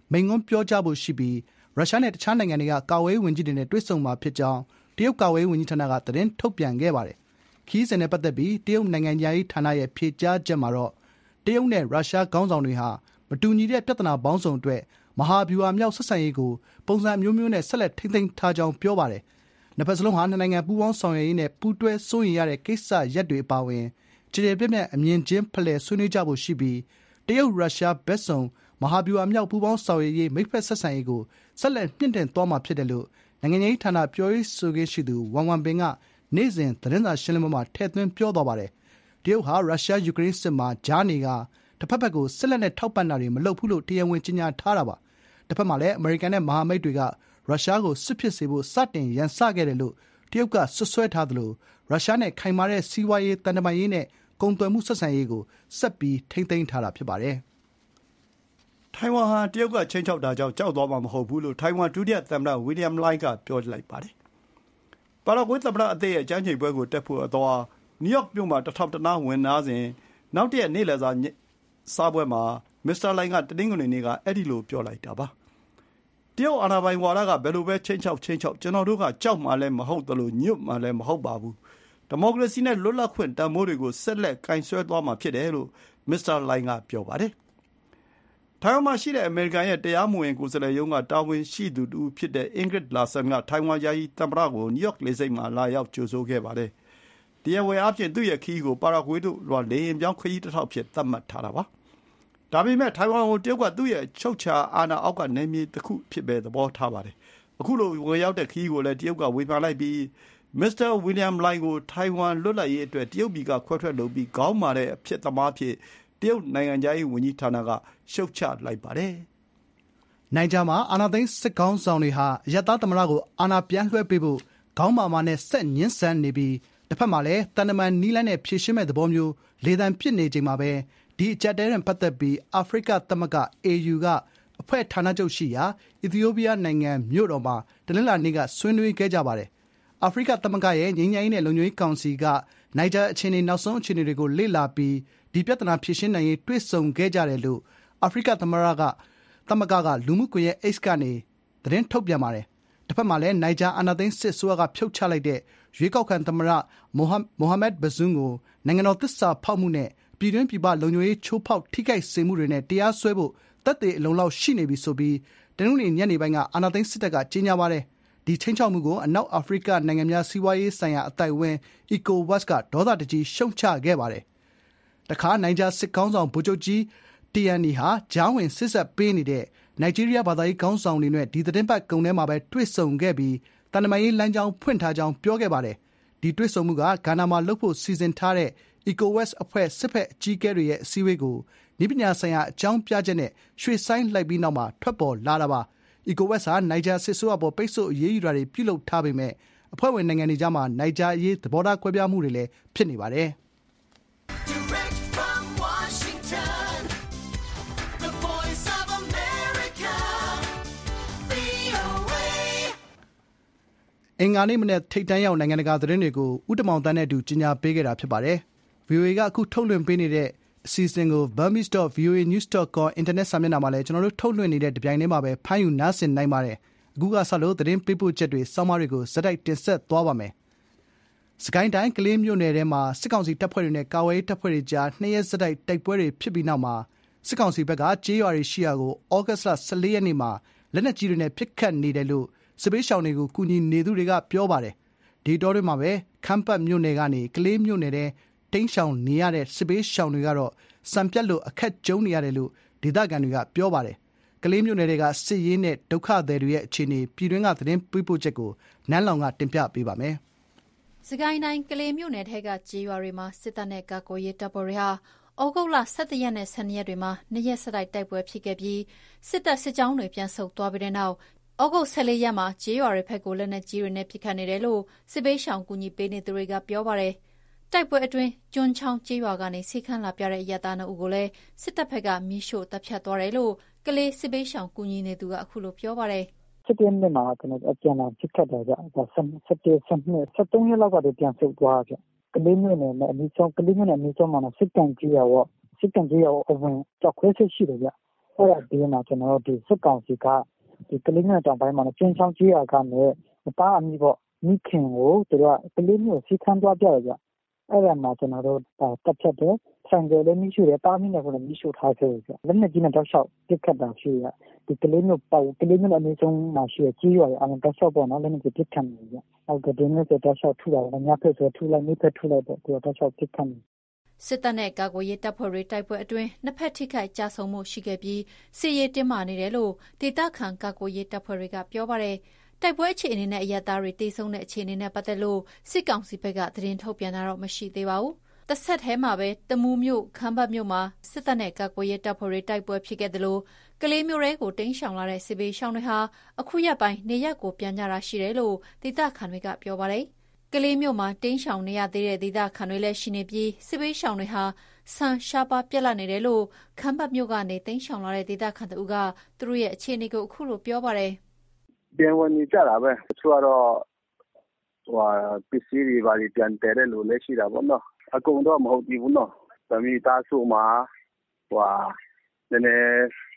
Speaker 2: မိန့်ခွန်းပြောကြားဖို့ရှိပြီးရုရှားနဲ့တခြားနိုင်ငံတွေကကာကွယ်ရေးဝန်ကြီးတွေနဲ့တွေ့ဆုံမှာဖြစ်ကြောင်းတရုတ်ကာကွယ်ရေးဝန်ကြီးဌာနကသတင်းထုတ်ပြန်ခဲ့ပါတယ်။ခီးစဉ်နဲ့ပတ်သက်ပြီးတရုတ်နိုင်ငံရေးဌာနရဲ့ဖြေကြားချက်မှာတော့တရုတ်နဲ့ရုရှားခေါင်းဆောင်တွေဟာမတူညီတဲ့ပြဿနာပေါင်းစုံအတွက်မဟာဗျူဟာမြောက်ဆက်ဆံရေးကိုပုံစံမျိုးမျိုးနဲ့ဆက်လက်ထိန်းသိမ်းထားကြောင်းပြောပါတယ်။နှစ်ဖက်စလုံးဟာနှစ်နိုင်ငံပူးပေါင်းဆောင်ရွက်ရေးနဲ့ပူးတွဲစိုးရိမ်ရတဲ့ကိစ္စရပ်တွေအပါအဝင်ခြေပြည့်ပြည့်အမြင်ချင်းဖလှယ်ဆွေးနွေးကြဖို့ရှိပြီးတရုတ်ရုရှားဘက်စုံမဟာဗျူဟာမြောက်ပူးပေါင်းဆောင်ရွက်ရေးမိတ်ဖက်ဆက်ဆံရေးကိုဆက်လက်မြင့်တင်သွားမှာဖြစ်တယ်လို့နိုင်ငံရေးဌာနပြောရေးဆိုခွင့်ရှိသူဝမ်ဝမ်ပင်ကနေ့စဉ်သတင်းစာရှင်းလင်းပွဲမှာထည့်သွင်းပြောသွားပါတယ်။တရုတ်ဟာရုရှားယူကရိန်းစစ်မှာကြားနေကတစ်ဖက်ဘက်ကိုစစ်လက်နဲ့ထောက်ပံ့တာတွေမလုပ်ဘူးလို့တရားဝင်ကြေညာထားတာပါ။တစ်ဖက်မှာလည်းအမေရိကန်နဲ့မဟာမိတ်တွေကရုရှားကိုစစ်ဖြစ်စေဖို့စတင်ရန်စခဲ့တယ်လို့တရုတ်ကဆွဆွဲထားသလိုရုရှားနဲ့ခိုင်မာတဲ့စီးပွားရေးတန်တမာရေးနဲ့ကုန်သွယ်မှုဆက်ဆံရေးကိုဆက်ပြီးထိန်းသိမ်းထားတာဖြစ်ပါတယ်
Speaker 3: ။ထိုင်ဝမ်ဟာတရုတ်ကချိန်ချောက်တာကြောင့်ကြောက်သွားမှာမဟုတ်ဘူးလို့ထိုင်ဝမ်ဒုတိယသမ္မတဝီလျံလိုင်းကပြောလိုက်ပါတယ်။ပါရာဂွေးသမ္မတအသစ်ရဲ့ကျန်းကျိန်ပွဲကိုတက်ဖို့အသွားနယူးယောက်မြို့မှာတထောင်တနာဝင်နာစဉ်နောက်တရက်နေ့လည်စာစားပွဲမှာမစ္စတာလိုင်းကတနင်္ဂနွေနေ့ကအဲ့ဒီလိုပြောလိုက်တာပါ။တရုတ်အာဏာပိုင်ဝါဒကဘယ်လိုပဲချိန်ချောက်ကျွန်တော်တို့ကကြောက်မှလည်းမဟုတ်သလိုညွတ်မှလည်းမဟုတ်ပါဘူး။ဒီမိုကရေစီနဲ့လွတ်လပ်ခွင့်တန်ဖိုးတွေကိုဆက်လက်ကင်ဆွဲသွားမှာဖြစ်တယ်လို့မစ္စတာလိုင်းကပြောပါတယ်။ထိုင်ဝမ်မှာရှိတဲ့အမေရိကန်ရဲ့တရားမဝင်ကိုယ်စားလှယ်ရုံးကတာဝန်ရှိသူတူဖြစ်တဲ့အင်ဂရစ်လာဆန်ကထိုင်ဝမ်ယာယီသမ္မတကိုနယူးယောက်လေဆိပ်မှာလာရောက်ကြိုဆိုခဲ့ပါတယ်။တရားဝင်အားဖြင့်သူ့ရဲ့ခရီးကိုပါရာဂွေးတို့လွှာလေယာဉ်ပြောင်းခရီးတစ်ထောက်ဖြစ်သတ်မှတ်ထားတာပါ။ဒါပေမဲ့ထိုင်ဝမ်ကိုတရုတ်ကသူ့ရဲ့ချုပ်ချာအာဏာအောက်ကနယ်မြေတစ်ခုဖြစ်ပဲသဘောထားပါတယ်။အခုလိုဝင်ရောက်တဲ့ခရီးကိုလည်းတရုတ်ကဝေဖန်လိုက်ပြီးမစ္စတာဝီလျံလိုင်းကိုထိုင်ဝမ်လွတ်လပ်ရေးအတွက်တရုတ်ပြည်ကခွဲထွက်လုပ်ပြီးခေါင်းမာတဲ့အဖြစ်သမားဖြစ်တရုတ်နိုင်ငံခြားရေးဝန်ကြီးဌာနကရှုတ်ချလိုက်ပါတယ်
Speaker 2: ။နိုင်ဂျာမှာအာဏာသိမ်းစစ်ကောင်ဆောင်တွေဟာအရပ်သားသမ္မတကိုအာဏာပြန်လွှဲပေးဖို့ခေါင်းမာမာနဲ့ဆက်ညှင်းဆန်နေပြီးတစ်ဖက်မှာလည်းတန်တမန်နီးလန်းနဲ့ဖြည့်ရှင်းမဲ့သဘောမျိုးလေသံပစ်နေချိန်မှာပဲဒီအကြက်တဲနဲ့ပတ်သက်ပြီးအာဖရိကသမဂ္ဂ AU ကအဖွဲ့ဌာနချုပ်ရှိရာအီသီယိုးပီးယားနိုင်ငံမြို့တော်မှာတနင်္လာနေ့ကဆွေးနွေးခဲ့ကြပါတယ်။အာဖရိကသမဂ္ဂရဲ့ငြိမ်းချမ်းရေးနဲ့လုံခြုံရေးကောင်စီကနိုင်ဂျာအခြေအနေနောက်ဆုံးအခြေအနေတွေကိုလေ့လာပြီးဒီပြဿနာဖြေရှင်းနိုင်ရေးတွေ့ဆုံခဲ့ကြတယ်လို့အာဖရိကသမဂ္ဂကလူမှုကွန်ရက် X ကနေသတင်းထုတ်ပြန်ပါတယ်။တစ်ဖက်မှာလည်းနိုင်ဂျာအာဏာသိမ်းစစ်အစိုးရကဖြုတ်ချလိုက်တဲ့ရွေးကောက်ခံသမ္မတမိုဟာမက်ဘဇွန်းကိုနိုင်ငံတော်သစ္စာဖောက်မှုနဲ့ပြည်တွင်းပြည်ပလုံခြုံရေးချိုးဖောက်ထိခိုက်စေမှုတွေနဲ့တရားစွဲဖို့သက်သေအလုံလောက်ရှိနေပြီဆိုပြီးတနင်္ဂနွေညနေပိုင်းကအာဏာသိမ်းစစ်တပ်ကကြေညာပါတယ်။ဒီချိန်ချောက်မှုကိုအနောက်အာဖရိကနိုင်ငံများစီးပွားရေးဆိုင်ရာအသိုက်အဝန်း ECOWAS ကဒေါသတကြီးရှုတ်ချခဲ့ပါတယ်။တခါနိုင်ဂျာစစ်ကောင်းဆောင်ဗိုလ်ချုပ်ကြီးတီယန်နီဟာကြားဝင်စစ်ဆက်ပေးနေတဲ့နိုင်ဂျီးရီးယားဘာသာရေးခေါင်းဆောင်တွေနဲ့ဒီသတင်းပတ်ကုန်ထဲမှာပဲတွေ့ဆုံခဲ့ပြီးတန်တမာရေးလမ်းကြောင်းဖွင့်ထားကြောင်းပြောခဲ့ပါတယ်။ဒီတွေ့ဆုံမှုကဂါနာမှာလုပ်ဖို့စီစဉ်ထားတဲ့ ECOWAS အဖွဲ့စစ်ဖက်အကြီးအကဲတွေရဲ့အစည်းအဝေးကိုနည်းပညာဆိုင်ရာအကြောင်းပြချက်နဲ့ရွှေ့ဆိုင်းလိုက်ပြီးနောက်မှာထွက်ပေါ်လာတာပါ။ ECOWAS ဟာနိုင်ဂျာစစ်ဆိုးအပေါ်ပိတ်ဆို့အရေးယူတာတွေပြုလုပ်ထားပေမဲ့အဖွဲ့ဝင်နိုင်ငံတွေကြားမှာနိုင်ဂျာအရေးသဘောထားကွဲပြားမှုတွေလည်းဖြစ်နေပါတယ်။အင်္ဂါနေ့မနေ့ထိပ်တန်းရောက်နိုင်ငံတကာသတင်းတွေကိုဦးတမောင်တန်းနဲ့အတူကြီးညာပေးခဲ့တာဖြစ်ပါတယ်။ VOA ကအခုထုတ်လွှင့်ပေးနေတဲ့အစီအစဉ်ကို burmese.voanews.com အင်တာနက်စာမျက်နှာမှာလည်းကျွန်တော်တို့ထုတ်လွှင့်နေတဲ့ဒီပိုင်းလေးမှာပဲဖမ်းယူနားဆင်နိုင်ပါတယ်။အခုကဆက်လို့သတင်းပေးပို့ချက်တွေစောင်းမတွေကိုဇက်တိုက်တင်ဆက်သွားပါမယ်။စကိုင်းတိုင်းကလေးမြို့နယ်ထဲမှာစစ်ကောင်စီတပ်ဖွဲ့တွေနဲ့ကာဝေးတပ်ဖွဲ့တွေကြား2ရက်ဇက်တိုက်တိုက်ပွဲတွေဖြစ်ပြီးနောက်မှာစစ်ကောင်စီဘက်ကကြေးရွာတွေရှိရာကိုဩဂတ်စ်လ14ရက်နေ့မှာလက်နက်ကြီးတွေနဲ့ပစ်ခတ်နေတယ်လို့စစ်ပေးရှောင်တွေကိုကူညီနေသူတွေကပြောပါတယ်။ဒီတောတွေမှာပဲခမ်းပတ်မြို့နယ်ကနေကလေးမြို့နယ်ထဲတိမ်းရှောင်နေရတဲ့စစ်ပေးရှောင်တွေကတော့စံပြတ်လို့အခက်ကြုံနေရတယ်လို့ဒေသခံတွေကပြောပါတယ်။ကလေးမြို့နယ်တွေကစစ်ရေးနဲ့ဒုက္ခသည်တွေရဲ့အခြေအနေပြည်တွင်းကသတင်းပေးပို့ချက်ကိုနန်းလောင်ကတင်ပြပေးပါမယ်
Speaker 6: ။စကိုင်းတိုင်းကလေးမြို့နယ်ထဲကကြေးရွာတွေမှာစစ်တပ်နဲ့ကာကွယ်ရေးတပ်ဖွဲ့တွေဟာဩဂုတ်လ17ရက်နဲ့12ရက်တွေမှာ2ရက်ဆက်တိုက်ပွဲဖြစ်ခဲ့ပြီးစစ်တပ်စစ်ကြောင်းတွေပြန်ဆုတ်သွားပြီးတဲ့နောက်ဩဂုတ်14ရက်မှာကြေးရွာတွေဘက်ကိုလက်နက်ကြီးတွေနဲ့ပစ်ခတ်နေတယ်လို့စစ်ပေးရှောင်ကူညီပေးနေသူတွေကပြောပါတယ်။တိုက်ပွဲအတွင်းကျွန်းချောင်းကြေးရွာကနေစီခန့်လာပြတဲ့အရတား2ဦးကိုလည်းစစ်တပ်ဘက်ကမီးရှို့တပ်ဖြတ်သွားတယ်လို့ကလေးစစ်ပေးရှောင်ကူညီနေသူကအခုလိုပြောပါတယ်
Speaker 7: ။စစ်တပ်နဲ့မှာကျွန်တော်အပြန်လာပစ်ခတ်တာကြ17ရက်လောက်ကတည်းကပြန်ဆုတ်သွားကြ။ကလေးမြို့နယ်နဲ့အနီးဆုံးကလေးမြို့နယ်အနီးဆုံးမှာစစ်တမ်းကြေးရွာစစ်တမ်းကြေးရွာအဝင်ကြောက်ခွဲစစ်ရှိတယ်ကြ။အဲ့ဒါပြီးမှကျွန်တော်တို့ဒီစစ်ကောင်စီကဒီကလေးမျိုးတောင်ပိုင်းမှာကျင်းချောင်းကြီးရကနေတားအမိပေါ့မိခင်ကိုသူတို့ကကလေးမျိုးစီခန်းသွားပြရကြအဲ့ဒါမှကျွန်တော်တို့တက်ဖြတ်တယ်ဆိုင်ကလေးမျိုးရှိတယ်တားမိနေကိုလည်းမျိုးရှိထားခဲ့ကြလက်နဲ့ကြီးနဲ့တောက်လျှောက်ပြစ်ခတ်တာရှိရဒီကလေးမျိုးပေါ့ကလေးမျိုးအနည်းဆုံးမှရှိရကြီးရွာအမှတောက်လျှောက်ပေါ့နော်လက်နဲ့ပြစ်ခတ်နေကြဟုတ်ကဲ့ဒီမျိုးဆိုတောက်လျှောက်ထူတာလည်းညဖက်ဆိုထူလိုက်မိဖက်ထူလိုက်ပေါ့သူတောက်လျှောက်ပြစ်ခတ်နေ
Speaker 6: စစ်တပ်နဲ့ကာကွယ်ရေးတပ်ဖွဲ့တွေတိုက်ပွဲအတွင်းနှစ်ဖက်ထိခိုက်ကြဆုံးမှုရှိခဲ့ပြီးစစ်ရေးတင်းမာနေတယ်လို့ဒေသခံကာကွယ်ရေးတပ်ဖွဲ့တွေကပြောပါတယ်။တိုက်ပွဲအခြေအနေနဲ့အရသားတွေတေဆုံးတဲ့အခြေအနေနဲ့ပတ်သက်လို့စစ်ကောင်စီဘက်ကသတင်းထုတ်ပြန်တာတော့မရှိသေးပါဘူး။တစ်ဆက်တည်းမှာပဲတမူးမြို့ခမ်းပတ်မြို့မှာစစ်တပ်နဲ့ကာကွယ်ရေးတပ်ဖွဲ့တွေတိုက်ပွဲဖြစ်ခဲ့တယ်လို့ကလေးမျိုးတွေကိုတင်းရှောင်လာတဲ့စစ်ဘေးရှောင်တွေဟာအခုရက်ပိုင်းနေရက်ကိုပြန်ကြတာရှိတယ်လို့ဒေသခံတွေကပြောပါတယ်။ကလေးမျိုးမှာတင်းရှောင်နေရသေးတဲ့ဒေသခံတွေလည်းရှိနေပြီးစစ်ဘေးရှောင်တွေဟာဆန်ရှားပါပြက်လက်နေတယ်လို့ခမ်းပတ်မြို့ကနေတင်းရှောင်လာတဲ့ဒေသခံတို့ကသူတို့ရဲ့အခြေအနေကိုအခုလိုပြောပါတယ်
Speaker 4: ။ပြန်ဝင်နေကြတာပဲ။သူကတော့ပစ္စည်းတွေပါပြန်တဲတဲ့လူလည်းရှိတာပေါ့နော်။အကုန်တော့မဟုတ်ဘူးနော်။ဒါမိသားစုမှာနည်းနည်း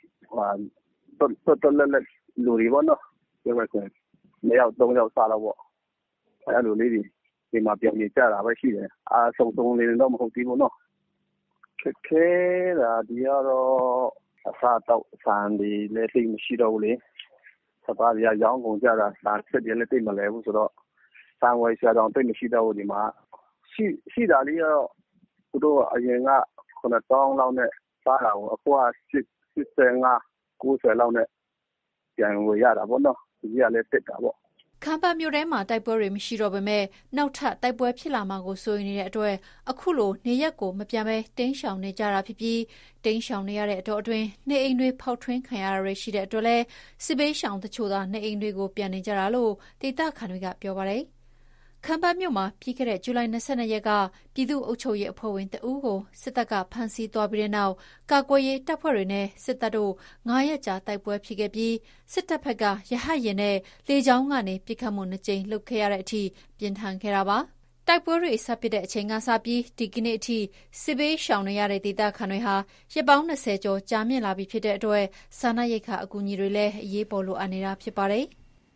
Speaker 4: တော်လက်လူတွေပေါ့နော်။ပြောမယ်ဆိုရင်2ယောက်3ယောက်စားတော့ပေါ့။အဲ့လိုလေးတွေဒီမှာပြန်နေကြတာပဲရှိတယ်စုံလေးတော့မဟုတ်သေးဘူးနော်ခက်ခဲတာဒီကတော့အစားတော့ဆန်ဒီလည်းသိမရှိတော့ဘူးလေစပါးရရောင်းကုန်ကြတာစာဆက်တယ်လည်းသိမလဲဘူးဆိုတော့ဆန်ဝယ်ရှာတော့သိမရှိတော့ဘူးဒီမှာရှိတာလေးတော့သူတို့အရင်က9000လောက်နဲ့စားတာကိုအခုက85 90လောက်နဲ့ပြန်ဝယ်ရတာပေါ့နော်ဒီကလည်းတက်တာပေါ့
Speaker 6: ခမ်းပတ်မြို့ထဲမှာတိုက်ပွဲတွေမရှိတော့ပေမဲ့နောက်ထပ်တိုက်ပွဲဖြစ်လာမှာကိုစိုးရိမ်နေတဲ့အတွက်အခုလိုနေရက်ကိုမပြန်ပဲတင်းရှောင်နေကြတာဖြစ်ပြီးတင်းရှောင်နေရတဲ့အတော့အတွင်းနေအိမ်တွေဖောက်ထွင်းခံရတာတွေရှိတဲ့အတွက်လည်းစစ်ဘေးရှောင်တချို့သာနေအိမ်တွေကိုပြန်နေကြတာလို့ဒေသခံတွေကပြောပါတယ်ခမ်းပတ်မြို့မှာပြီးခဲ့တဲ့ဇူလိုင်22ရက်ကပြည်သူ့အုပ်ချုပ်ရေးအဖွဲ့ဝင်တဦးကိုစစ်တပ်ကဖမ်းဆီးသွားပြီးတဲ့နောက်ကာကွယ်ရေးတပ်ဖွဲ့တွေနဲ့စစ်တပ်တို့9ရက်ကြာတိုက်ပွဲဖြစ်ခဲ့ပြီးစစ်တပ်ဘက်ကရဟတ်ယာဉ်နဲ့လေကြောင်းကနေပစ်ခတ်မှု2ကြိမ်လုပ်ခဲ့ရတဲ့အထိပြင်းထန်ခဲ့တာပါတိုက်ပွဲတွေဆက်ပစ်တဲ့အချိန်ကစပြီးဒီကနေ့အထိစစ်ဘေးရှောင်နေရတဲ့ဒေသခံတွေဟာရက်ပေါင်း20ကျော်ကြာမြင့်လာပြီဖြစ်တဲ့အတွက်စားနပ်ရိက္ခာအကူအညီတွေလည်းအရေးပေါ်လိုအပ်နေတာဖြစ်ပါတယ်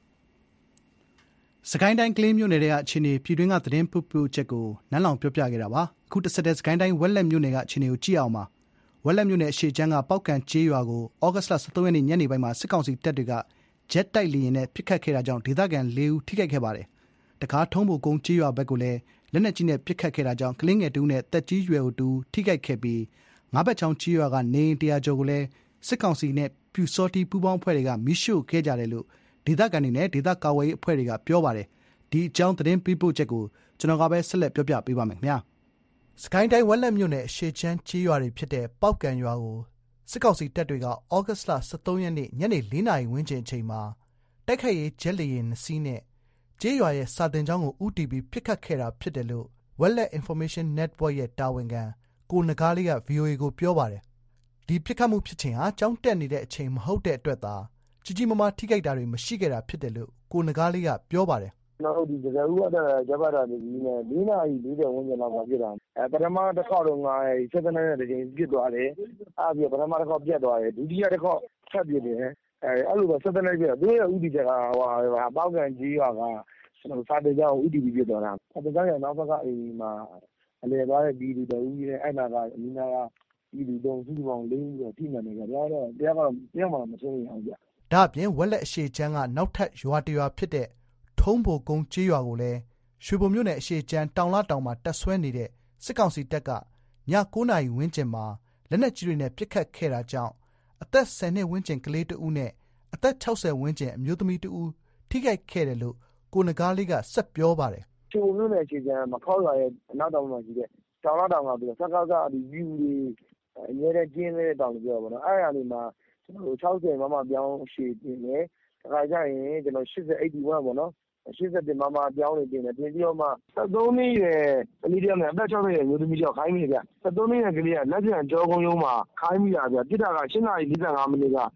Speaker 2: စကိုင်းတိုင်းကလေးမြို့နယ်ရဲ့အခြေအနေပြည်တွင်းကသတင်းပုတ်ချက်ကိုနန်းလောင်ပြောပြခဲ့တာပါအခုတစ်ဆက်တည်းစကိုင်းတိုင်းဝက်လက်မြို့နယ်ကအခြေအနေကိုကြည့်အောင်ပါဝက်လက်မြို့နယ်အရှေ့ချမ်းကပေါက်ကန်ကျေးရွာကိုဩဂတ်စ်လ23ရက်နေ့ညနေပိုင်းမှာစစ်ကောင်စီတပ်တွေကဂျက်တိုက်လေယာဉ်နဲ့ပစ်ခတ်ခဲ့တာကြောင့်ဒေသခံ4ဦးထိခိုက်ခဲ့ပါတယ်တကားထုံးဖို့ကုန်းကျေးရွာဘက်ကိုလည်းလက်နက်ကြီးနဲ့ပစ်ခတ်ခဲ့တာကြောင့်ကလင်းငယ်တူနဲ့တက်ကြီးရွယ်တူထိခိုက်ခဲ့ပြီးငါးဘက်ချောင်းကျေးရွာကနေ100ကျော်ကိုလည်းစစ်ကောင်စီနဲ့ပြူစောတီပူးပေါင်းဖွဲ့တွေကမိရှို့ခဲ့ကြတယ်လို့ဒေသခံတွေနဲ့ဒေသကာကွယ်ရေးအဖွဲ့တွေကပြောပါတယ်ဒီအကြောင်းသတင်းပေးပို့ချက်ကိုကျွန်တော်ကပဲဆက်လက်ပြောပြပေးပါမယ်ခင်ဗျာစကိုင်းတိုင်းဝက်လက်မြို့နယ်အရှေ့ချမ်းကျေးရွာတွေဖြစ်တဲ့ပေါက်ကန်ရွာကိုစစ်ကောင်စီတပ်တွေကဩဂတ်စ်လ23ရက်နေ့ညနေ4:00 နာရီဝန်းကျင်အချိန်မှာတိုက်ခိုက်ရေးဂျက်လေယာဉ်2စီးနဲ့ကျေးရွာရဲ့စာတင်ကျောင်းကိုဦးတည်ပြီးပစ်ခတ်ခဲ့တာဖြစ်တယ်လို့ Wetlet Information Network ရဲ့တာဝန်ခံကိုနဂါးလေးက VOA ကိုပြောပါတယ်ဒီပစ်ခတ်မှုဖြစ်ချိန်ဟာကျောင်းတက်နေတဲ့အချိန်မဟုတ်တဲ့အတွက်သာကြီးမားထိခိုက်တာတွေမရှိခဲ့တာဖြစ်တယ်လို့ကိုနဂါးလေးကပြောပါတယ်
Speaker 4: ကျွန်တော်တို့ဒီစကားဦးကတော့ဂျပါတာနေပြီးနဲ့4နာရီ40ဝန်းကျင်လောက်ကဖြစ်တာပထမတစ်ခေါက်တော့7နှစ်နဲ့တကြိမ်ပြစ်သွားတယ်အဲ့ပြီးပထမတစ်ခေါက်ပြတ်သွားတယ်ဒုတိယတစ်ခေါက်ဆက်ပြစ်တယ်အဲ့လိုပဲ7နှစ်ပြတ်သူရဲ့ဥတီချက်ကပေါက်ကန်ကြီးရွာကကျွန်တော်စာတေကြောင်းဥတီပြီးပြစ်သွားတာစာတေကြောင်းရဲ့နောက်ဘက်ကအိမ်မှာအလဲသွားတဲ့ပြည်သူတဦးကြီးနဲ့အဲ့နာကအမိနာကပြည်သူတုံးစုပေါင်း4ဦးတော့ထိမှန်နေကြတယ်တော့တရားမှမဆုံးရအောင်ကြ
Speaker 2: ဒါအပြင်ဝက်လက်အရှေ့ချမ်းကနောက်ထပ်ရွာတရွာဖြစ်တဲ့ထုံးဖို့ကုန်းကျေးရွာကိုလည်းရွှေဘုံမြို့နယ်အရှေ့ချမ်းတောင်လာတောင်မှာတက်ဆွဲနေတဲ့စစ်ကောင်စီတပ်ကည9:00 နာရီဝန်းကျင်မှာလက်နက်ကြီးတွေနဲ့ပစ်ခတ်ခဲ့တာကြောင့်အသက်10နှစ်ဝန်းကျင်ကလေးတဦးနဲ့အသက်60ဝန်းကျင်အမျိုးသမီးတဦးထိခိုက်ခဲ့တယ်လို့ကိုနဂါးလေးကဆက်ပြောပါတယ်
Speaker 4: ရွှေဘုံမြို့နယ်အရှေ့ချမ်းမခေါက်ရွာရဲ့နောက်တောင်မှာရှိတဲ့တောင်လာတောင်ကပြီးတော့စကားစားဒီယူတွေအများနဲ့ကျင်းနေတဲ့တောင်တွေပြောပါတော့အဲ့အရာတွေမှာကျွန်တော်တို့60မမပြောင်းရှည်တင်တယ်တခါကျရင်ကျွန်တော်80 81ပေါ့နော်80မမပြောင်းနေတင်တယ်ပြင်ပြီးတော့မှ73နှစ်ရွယ်ကလေးတယောက်နဲ့အသက်60ရွယ်မျိုးသမီးတယောက်ခိုင်းမိတယ်ဗျ73နှစ်ရွယ်ကလေးကလက်ပြန်ကြောကုန်းရုံးမှာခိုင်းမိတာဗျပြစ်တာက8:45မိနစ်က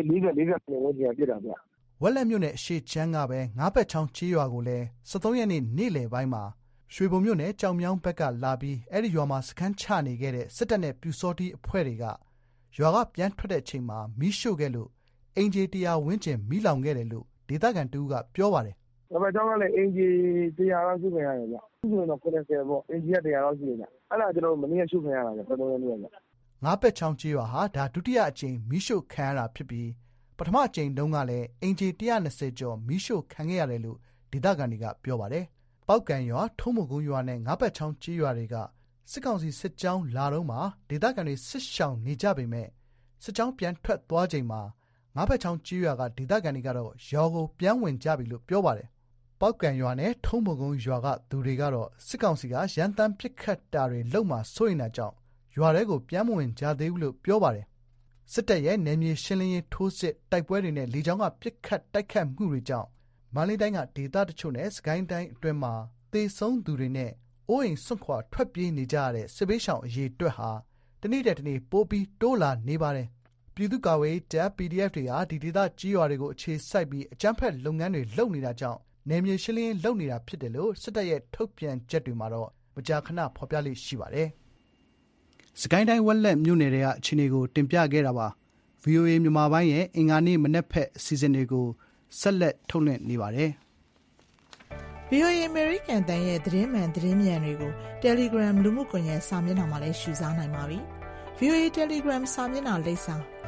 Speaker 4: 8:40ဝန်းကျင်ပြစ်တာဗျ
Speaker 2: ဝက်လက်မြို့နယ်အရှေ့ချမ်းကပဲငါးဘက်ချောင်းကျေးရွာကိုလည်း23ရက်နေ့နေ့လယ်ပိုင်းမှာရွှေဘုံမြို့နယ်ကြောင်မြောင်းဘက်ကလာပြီးအဲ့ဒီရွာမှာစခန်းချနေခဲ့တဲ့စစ်တပ်နဲ့ပြူစောတီအဖွဲ့တွေကရွာကပြန်ထွက်တဲ့အချိန်မှာမီးရှို့ခဲ့လို့အင်ဂျီ100ဝန်းကျင်မီးလောင်ခဲ့တယ်လို့ဒေသခံတူကပြောပါတယ်
Speaker 8: ။ဒါပေမဲ့ကျောင်းကလည်းအင်ဂျီ100လောက်ရှိနေရတယ်ဗျ။အခုဆိုတော့90ပေါ့အင်ဂျီက100လောက်ရှိနေတာ။အဲ့ဒါကျွန်တော်မနေ့ကရှို့ခံရတာဗျတော်တော်လေးဗျ
Speaker 2: ။ငါးပက်ချောင်းကျေးရွာဟာဒါဒုတိယအကြိမ်မီးရှို့ခံရတာဖြစ်ပြီးပထမအကြိမ်တုန်းကလည်းအင်ဂျီ120ကျော်မီးရှို့ခံခဲ့ရတယ်လို့ဒေသခံတွေကပြောပါတယ်။ပောက်ကံရွာထုံးမကုန်းရွာနဲ့ငါးပက်ချောင်းကျေးရွာတွေကစစ်ကောင်စီစစ်ကြောင်းလာတော့မှဒေသခံတွေစစ်ရှောင်နေကြပေမဲ့စစ်ကြောင်းပြန်ထွက်သွားချိန်မှာငါးဖက်ချောင်းကျေးရွာကဒေသခံတွေကတော့ရွာကိုပြန်ဝင်ကြပြီလို့ပြောပါတယ်။ပောက်ကံရွာနဲ့ထုံးမကုန်းရွာကသူတွေကတော့စစ်ကောင်စီကရန်တမ်းပစ်ခတ်တာတွေလုပ်မှစိုးရိမ်တာကြောင့်ရွာတွေကိုပြန်မဝင်ကြသေးဘူးလို့ပြောပါတယ်။စစ်တပ်ရဲ့နယ်မြေရှင်းလင်းရေးထိုးစစ်တိုက်ပွဲတွေနဲ့လေကြောင်းကပစ်ခတ်တိုက်ခတ်မှုတွေကြောင့်မန္တလေးတိုင်းကဒေသတချို့နဲ့စကိုင်းတိုင်းအတွင်းမှာသေဆုံးသူတွေနဲ့အိုးအိမ်စွန့်ခွာထွက်ပြေးနေကြရတဲ့စစ်ဘေးရှောင်အရေးအတွက်ဟာတနေ့တည်းတနေ့ပိုပြီးတိုးလာနေပါတယ်။ပြည်သူ့ကာကွယ်ရေးတပ် PDF တွေဟာဒီဒေသကြီးရွာတွေကိုအခြေစိုက်ပြီးအကြမ်းဖက်လုပ်ငန်းတွေလုပ်နေတာကြောင့်နယ်မြေရှင်းလင်းလုပ်နေတာဖြစ်တယ်လို့စစ်တပ်ရဲ့ထုတ်ပြန်ချက်တွေမှာတော့မကြာခဏဖော်ပြလေးရှိပါတယ်။စကိုင်းတိုင်းဝက်လက်မြို့နယ်တွေကအခြေအနေကိုတင်ပြခဲ့တာပါ။ VOA မြန်မာပိုင်းရဲ့အင်္ဂါနေ့မနက်ဖက်အစီအစဉ်တွေကိုဆက်လက်ထုတ်လွှင့်နေပါတယ်
Speaker 5: ။ VOA American တန်ရဲ့သတင်းမှန်သတင်းမြန်တွေကို Telegram လူမှုကွန်ရက်စာမျက်နှာမှာလည်းရှုစားနိုင်ပါပြီ။ VOA Telegram စာမျက်နှာလိပ်စာ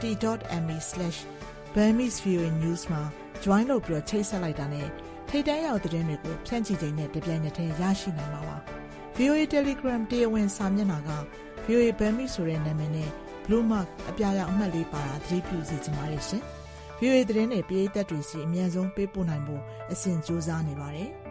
Speaker 5: t.me/burmese.voanews မှာ join လုပ်ပြီးချိတ်ဆက်လိုက်တာနဲ့ထိပ်တန်းရောက်သတင်းတွေကိုဖြန့်ချိချိန်နဲ့တပြိုင်နက်တည်းရရှိနိုင်ပါပါ။ VOA Telegram တရားဝင်စာမျက်နှာက VOA Burmese ဆိုတဲ့နာမည်နဲ့ Blue Mark အပြာရောင်အမှတ်လေးပါတာသတိပြုစီခြင်းပါတယ်ရှင်။ VOA သတင်းတွေပရိသတ်တွေစီအမြန်ဆုံးပေးပို့နိုင်ဖို့အစဉ်ကြိုးစားနေပါတယ်။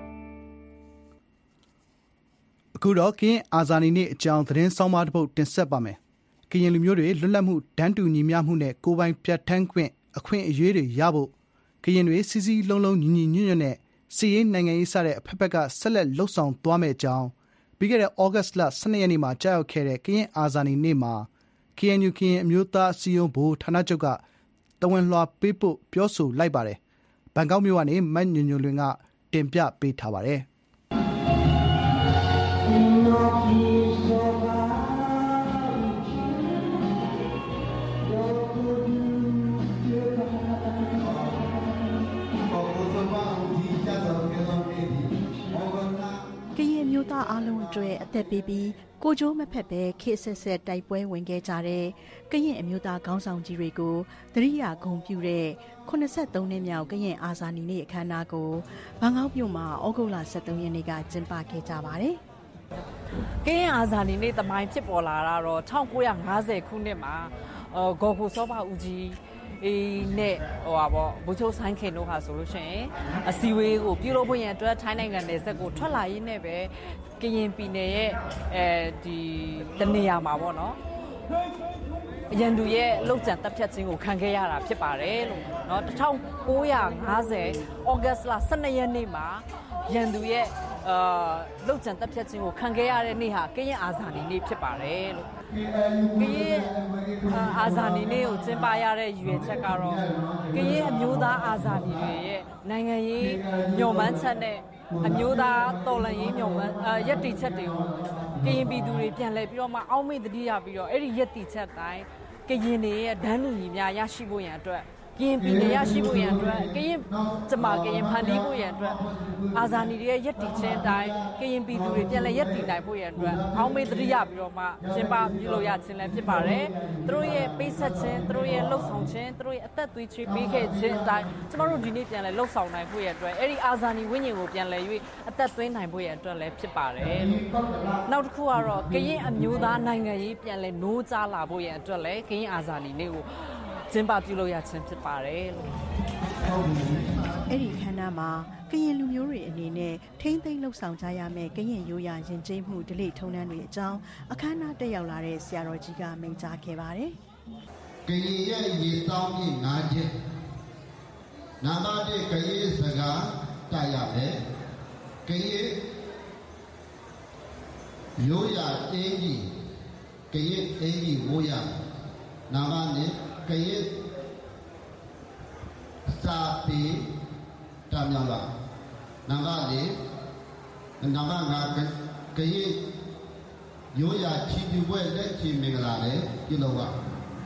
Speaker 2: အခုတော့ကရင်အာဇာနည်နေ့အကြောင်းသတင်းဆောင်မတစ်ပုဒ်တင်ဆက်ပါမယ်။ကရင်လူမျိုးတွေလွတ်လပ်မှုတန်းတူညီမျှမှုနဲ့ကိုယ်ပိုင်ပြဋ္ဌာန်းခွင့်အခွင့်အရေးတွေရဖို့ကရင်တွေစီစီလုံးလုံးညီညီညွတ်ညွတ်နဲ့စီရေးနိုင်ငံရေးစတဲ့အဖက်ဖက်ကဆက်လက်လှုပ်ဆောင်သွားမယ့်အကြောင်းပြီးခဲ့တဲ့ဩဂတ်လ12ရက်နေ့မှာကြာရောက်ခဲ့တဲ့ကရင်အာဇာနည်နေ့မှာ KNU ကရင်အမျိုးသားအစည်းအရုံးဘိုဌာနချုပ်ကတဝန်လွှာပေးပို့ပြောဆိုလိုက်ပါတယ်။ဘန်ကောက်မြို့ကနေမတ်ညွညွလွင်ကတင်ပြပေးထားပါတယ်။
Speaker 9: သားအလုံးအတွက်အသက်ပေးပြီးကိုကြိုးမဖက်ပဲခေတ်ဆက်ဆက်တိုက်ပွဲဝင်ခဲ့ကြတဲ့ကရင်အမျိုးသားခေါင်းဆောင်ကြီးတွေကိုသတိရဂုဏ်ပြုတဲ့83နှစ်မြောက်ကရင်အာဇာနည်နေ့အခမ်းအနားကိုဘန်ကောက်မြို့မှာဩဂုတ်လ23ရက်နေ့ကကျင်းပခဲ့ကြပါတယ်
Speaker 10: ။ကရင်အာဇာနည်နေ့သမိုင်းဖြစ်ပေါ်လာတာတော့1950ခုနှစ်မှာဂေါ်ကိုစောဘဦးကြီးနဲ့ဗိုလ်ချုပ်ဆိုင်ခင်တို့ဟာဆိုလို့ရှိရင်အစည်းအဝေးကိုပြုလုပ်ဖို့ရန်အတွက်ထိုင်းနိုင်ငံနယ်စပ်ကိုထွက်လာရင်းနဲ့ပဲကရင်ပြည်နယ်ရဲ့ဒီတနေရာမှာပေါ့နော်ရန်သူရဲ့လှုပ်ကြံတပ်ဖြတ်ခြင်းကိုခံခဲ့ရတာဖြစ်ပါတယ်လို့เนาะ1950ဩဂတ်လ12ရက်နေ့မှာရန်သူရဲ့လှုပ်ကြံတပ်ဖြတ်ခြင်းကိုခံခဲ့ရတဲ့နေ့ဟာကရင်အာဇာနည်နေ့ဖြစ်ပါတယ်လို့ကရင်အာဇာနည်နေ့ကိုကျင်းပရတဲ့ရည်ရွယ်ချက်ကတော့ကရင်အမျိုးသားအာဇာနည်တွေရဲ့နိုင်ငံရေးညှော်မှန်းချက်နဲ့အမျိုးသားတော်လှန်ရေးညှော်မှန်းရည်တည်ချက်တွေကိုကရင်ပြည်သူတွေပြန်လည်ပြီးတော့မှအောက်မေ့တတိယပြီးတော့အဲ့ဒီရည်တည်ချက်တိုင်းကရင်တွေရဲ့ဒန်းလူညီများရရှိဖို့ရန်အတွက်ကရင်ပြည်နယ်ရရှိဖို့ရန်အတွက်ကရင်ကျမကရင်ဖန်တီးဖို့ရန်အတွက်အာဇာနည်တွေရဲ့ရည်တည်ခြင်းတိုင်းကရင်ပြည်သူတွေပြန်လည်ရည်တည်နိုင်ဖို့ရန်အတွက်အောက်မေ့တတိယပြီးတော့မှကျင်းပပြုလုပ်ရခြင်းလည်းဖြစ်ပါတယ်သူတို့ရဲ့ပေးဆက်ခြင်းသူတို့ရဲ့လှုပ်ဆောင်ခြင်းသူတို့ရဲ့အသက်သွေးချွေးပေးခဲ့ခြင်းအတိုင်းကျမတို့ဒီနေ့ပြန်လည်လှုပ်ဆောင်နိုင်ဖို့ရန်အတွက်အဲ့ဒီအာဇာနည်ဝိညာဉ်ကိုပြန်လည်၍အသက်သွင်းနိုင်ဖို့ရန်အတွက်လည်းဖြစ်ပါတယ်နောက်တစ်ခုကတော့ကရင်အမျိုးသားနိုင်ငံရေးပြန်လည်နိုးကြားလာဖို့ရန်အတွက်လည်းကရင်အာဇာနည်နေ့ကိုကျင်းပပြုလုပ်ရခြင်းဖြစ်ပါတယ်လို့
Speaker 9: အဲ့ဒီခန္ဓာမှာကရင်လူမျိုးတွေအနေနဲ့ထိမ့်သိမ်းလှုပ်ဆောင်ကြရမယ်ကရင်ရိုးရာယဉ်ကျေးမှုဓလေ့ထုံးတမ်းတွေအကြောင်းအခမ်းအနားတက်ရောက်လာတဲ့ဆရာတော်ကြီးကမိန့်ကြားခဲ့ပါတယ်
Speaker 11: ကရင်ရဲ့ရေတောင်းပြီး၅ချက်နာမတဲ့ကရင်စကားတရမယ်ကရင်ရိုးရာအင်းကြီးကရင်အင်းကြီးဝိုးရနာမနဲ့ကရင်စာပေတမ်းများလားနာမလေးနာမငါကရင်ရိုးရာချီးကျူးပွဲလက်ချီမင်္ဂလာလေပြုလုပ်ပါ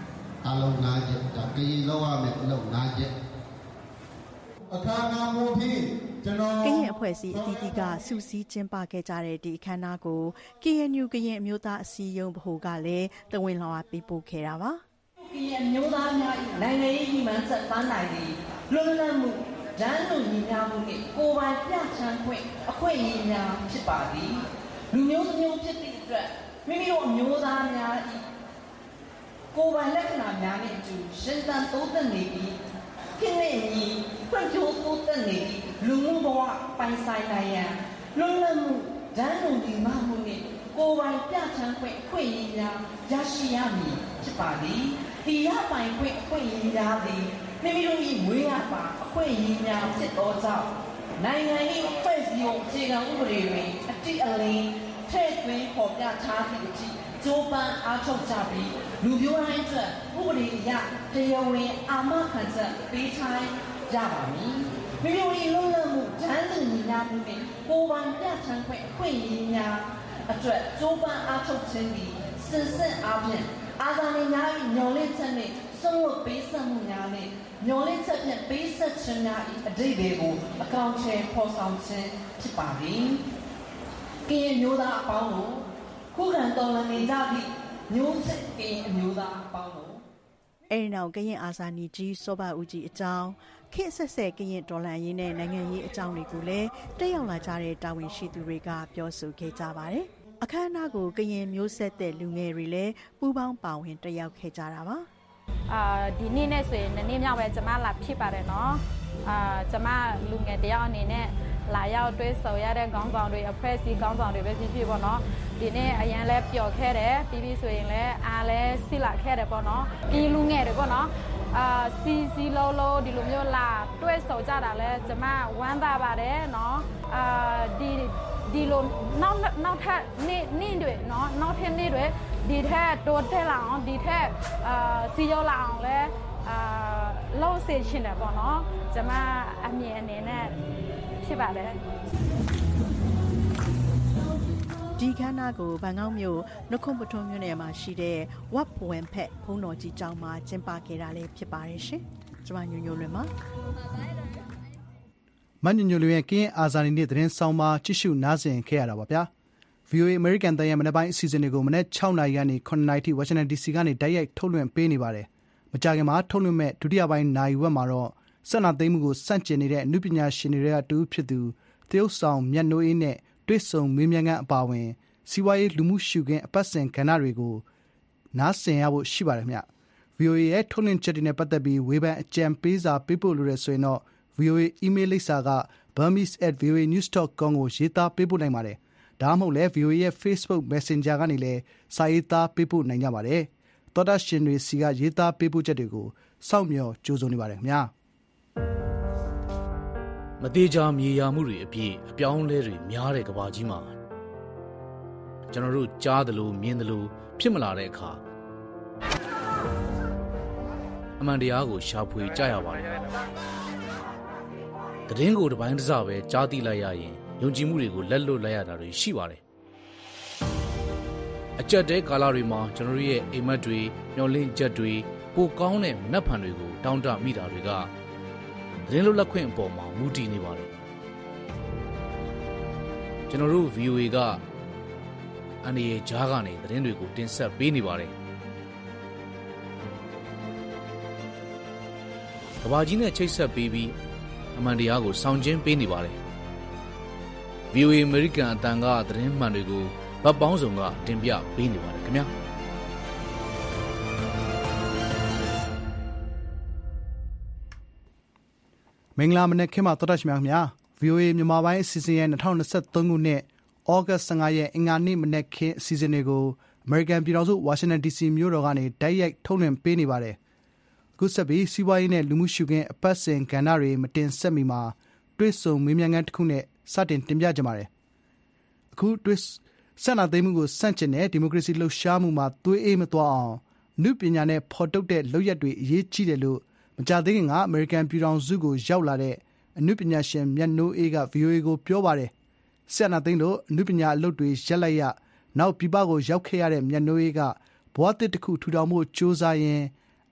Speaker 11: အလုံး၅ချက်ဒါကရင်လောက်ရမယ်အလုံး၅ချက်အခါနာမှုဖြင့်ကျွန်တော်
Speaker 9: ကရင်အဖွဲ့အစည်းအသီးသီးကစူးစီးကျင်းပခဲ့ကြတဲ့ဒီအခမ်းအနားကို KNU ကရင်အမျိုးသားအစည်းအရုံးဗဟိုကလည်းတဝင်းလောင်ပေးပို့ခဲ့တာပါ
Speaker 12: ကရင်အမျိုးသားများနိုင်ငံရေးညီမှန်းချက်ပန်းနိုင်ပြီးလွတ်လပ်မှုဒန်းလူညီများမှုနဲ့ကိုယ်ပိုင်ပြဋ္ဌာန်းခွင့်အခွင့်အရေးများဖြစ်ပါသည်လူမျိုးတစ်မျိုးဖြစ်သည့်အတွက်မိမိတို့အမျိုးသားများ၏ကိုယ်ပိုင်လက္ခဏာများနဲ့အတူရှင်သန်တိုးတက်နေပြီးဖြစ်နေညီဖွံ့ဖြိုးတိုးတက်နေပြီးလူမှုဘဝပိုင်ဆိုင်နိုင်ရန်လွတ်လပ်မှုဒန်းလူညီမှမှုနဲ့ကိုယ်ပိုင်ပြဋ္ဌာန်းခွင့်အခွင့်အရေးများရရှိရမည်ဖြစ်ပါသည်ဒီရပိုင်ခွင့်အခွင့်အရေးများသည်မိမိတို့၏မွေးရပါအခွင့်အရေးများဖြစ်သောကြောင့်နိုင်ငံ၏အဖွဲ့အစည်းကိုအခြေခံဥပဒေတွင်အတိအလင်းထည့်သွင်းဖော်ပြထားသည့်အထိကြိုးပမ်းအားထုတ်ကြပြီးလူမျိုးတိုင်းအတွက်ဥပဒေအရတရားဝင်အာမခံချက်ပေးထားရပါမည်မိမိတို့၏လုံလမှုဒန်းလူညီများမှုနှင့်ကိုယ်ပိုင်ပြဋ္ဌာန်းခွင့်အခွင့်အရေးများအတွက်ကြိုးပမ်းအားထုတ်ခြင်းသည်စစ်စစ်အားဖြင့်အာဇာနည်များ၏ညှော်လင့်ချက်နှင့်ဆုံးဝတ်ပေးဆက်မှုများနှင့်ညှော်လင့်ချက်ဖြင့်ပေးဆက်ခြင်းများ၏အဓိပ္ပာယ်ကိုအကောင့်ထဲပေါ်ဆောင်ခြင်းဖြစ်ပါသည်ကရင်မျိုးသားအပေါင်းတို့ခုခံတော်လှန်နေကြသည့်မျိုးချစ်ကရင်အမျိုးသားအပေါင်းတို့
Speaker 9: အဲဒီနောက်ကရင်အာဇာနည်ကြီးစောဘဦးကြီးအကြောင်းခေတ်ဆက်ဆက်ကရင်တော်လှန်ရေးနဲ့နိုင်ငံရေးအကြောင်းတွေကိုလည်းတက်ရောက်လာကြတဲ့တာဝန်ရှိသူတွေကပြောဆိုခဲ့ကြပါတယ်။အခမ်းအနားကိုကရင်မျိုးဆက်တဲ့လူငယ်တွေလည်းပူးပေါင်းပါဝင်တက်ရောက်ခဲ့ကြတာပါ
Speaker 13: ။ဒီနေ့နဲ့ဆိုရင်နေ့မြောက်ပဲကျမလာဖြစ်ပါတယ်နော်။ကျမလူငယ်တယောက်အနေနဲ့လာရောက်တွေ့ဆုံရတဲ့ခေါင်းဆောင်တွေအဖွဲ့အစည်းခေါင်းဆောင်တွေပဲဖြစ်ဖြစ်ပေါ့နော်ဒီနေ့အရင်လဲပျော်ခဲ့တယ်ပြီးဆိုရင်လည်းအားလဲဆီလာခဲ့တယ်ပေါ့နော်ဒီလူငယ်တွေပေါ့နော်စီလုံးဒီလိုမျိုးလာတွေ့ဆုံကြတာလဲကျမဝမ်းသာပါတယ်နော်ဒီလိုနောက်ထပ်နေ့တွေနော်နောက်ထပ်နေ့တွေဒီထက်တိုးတက်လာအောင်ဒီထက်စီရောက်လာအောင်လဲလို့စေချင်တယ်ပေါ့နော်ကျမအမြင်အနေနဲ့ဖြစ်ပါတယ်
Speaker 9: ဒီခမ်းနားကိုဘန်ကောက်မြို့နခုံပထုံမြို့နယ်မှာရှိတဲ့ဝပ်ပွန်ဖက်ဘုံတော်ကြီးကျောင်းမှာကျင်းပခဲ့တာလည်းဖြစ်ပါတယ်ရှင်ကျမညိုညိုလွင်ပါ
Speaker 2: မညိုညိုလွင်ရဲ့ကရင်အာဇာနည်နေ့သတင်းဆောင်မှာကြည့်ရှုနားဆင်ခဲ့ရတာပါဗျာ VOA American တန်ရဲ့မနေ့ပိုင်းအစီအစဉ်တွေကိုမနေ့6နာရီကနေ9နာရီထိ Washington DC ကနေတိုက်ရိုက်ထုတ်လွှင့်ပေးနေပါတယ်မကြာခင်မှာထုတ်လွှင့်မဲ့ဒုတိယပိုင်းနိုင်ဝက်မှာတော့ဆက်နာသိမ်းမှုကိုစန့်ကျင်နေတဲ့အမှုပညာရှင်တွေကတူဖြစ်သူသရုပ်ဆောင်မြတ်နိုးအေးနဲ့တွေ့ဆုံမေးမြန်းခန်းအပါအဝင်စီးပွားရေးလူမှုရှုခင်းအပတ်စဉ်ကဏ္ဍတွေကိုနားဆင်ရဖို့ရှိပါတယ်ခင်ဗျ VOA ရဲ့ထုတ်လွှင့်ချက်တွေနဲ့ပတ်သက်ပြီးဝေဖန်အကြံပေးစာပေးပို့လို့ရဆိုရင်တော့ VOA email လိပ်စာက burmese@voanews.com ကိုရေးသားပေးပို့နိုင်ပါတယ်ဒါမှမဟုတ်လည်း VOA ရဲ့ Facebook Messenger ကနေလည်းစာရေးသားပေးပို့နိုင်ကြပါတယ်သောတာရှင်တွေစီကရေးသားပေးပို့ချက်တွေကိုစောင့်မျှော်ကြိုးစုံနေပါတယ်ခင်ဗျာ
Speaker 14: မသေးချာမြေယာမှုတွေအပြည့်အပြောင်းလဲတွေများတဲ့ကမ္ဘာကြီးမှာကျွန်တော်တို့ကြားသလိုမြင်သလိုဖြစ်မလာတဲ့အခါအမှန်တရားကိုရှာဖွေကြရပါတယ်သတင်းကိုတစ်ပိုင်းတစ်စပဲကြားသိလိုက်ရရင်ယုံကြည်မှုတွေကိုလက်လွတ်လိုက်ရတာတွေရှိပါတယ်အကြက်တဲကာလတွေမှာကျွန်တော်တို့ရဲ့အိမ်မက်တွေမျောလင့်ချက်တွေပိုကောင်းတဲ့မနှက်ဖန်တွေကိုတောင်းတမိတာတွေကသတင်းလွတ်လပ်ခွင့်အပေါ်မှာမူတည်နေပါတယ်ကျွန်တော်တို့ VOA ကအန်ဒီရဲ့ဂျားကနေသတင်းတွေကိုတင်ဆက်ပေးနေပါတယ်ကဘာကြီးနဲ့ချိတ်ဆက်ပေးပြီးအမှန်တရားကိုဆောင်ကျဉ်ပေးနေပါတယ် VOA American အတန်ကသတင်းမှန်တွေကိုဗတ်ပေါင်းစုံကတင်ပြပေးနေပါတယ်ခင်ဗျာ
Speaker 2: မင်္ဂလာမနက်ခင်းပါတော်တော်ရှင်များခင်ဗျာ VOA မြန်မာပိုင်းအစီအစဉ်ရဲ့2023ခုနှစ်ဩဂတ်15ရက်အင်္ဂါနေ့မနက်ခင်းအစီအစဉ်တွေကို American ပြည်ထောင်စု Washington DC မြို့တော်ကနေတိုက်ရိုက်ထုတ်လွှင့်ပေးနေပါတယ်အခုဆက်ပြီးစီးပွားရေးနဲ့လူမှုရှုခင်းအပတ်စဉ်ကဏ္ဍတွေမတင်ဆက်မီမှာတွေ့ဆုံမေးမြန်းခန်းတစ်ခုနဲ့စတင်တင်ပြကြပါမယ်အခုတွေ့ဆက်နာသိမ်းမှုကိုစန့်ကျင်တဲ့ဒီမိုကရေစီလှုပ်ရှားမှုမှာသွေးအေးမသွားအောင်အမှုပညာနဲ့ဖော်ထုတ်တဲ့လုပ်ရက်တွေအရေးကြီးတယ်လို့မကြာသေးခင်ကအမေရိကန်ပြည်ထောင်စုကိုရောက်လာတဲ့အမှုပညာရှင်မြတ်နိုးအေးက VOA ကိုပြောပါတယ်ဆက်နာသိမ်းလို့အမှုပညာအလုပ်တွေရက်လိုက်ရနောက်ပြည်ပကိုရောက်ခဲ့ရတဲ့မြတ်နိုးအေးကဘဝတစ်ခုထူထောင်ဖို့ကြိုးစားရင်း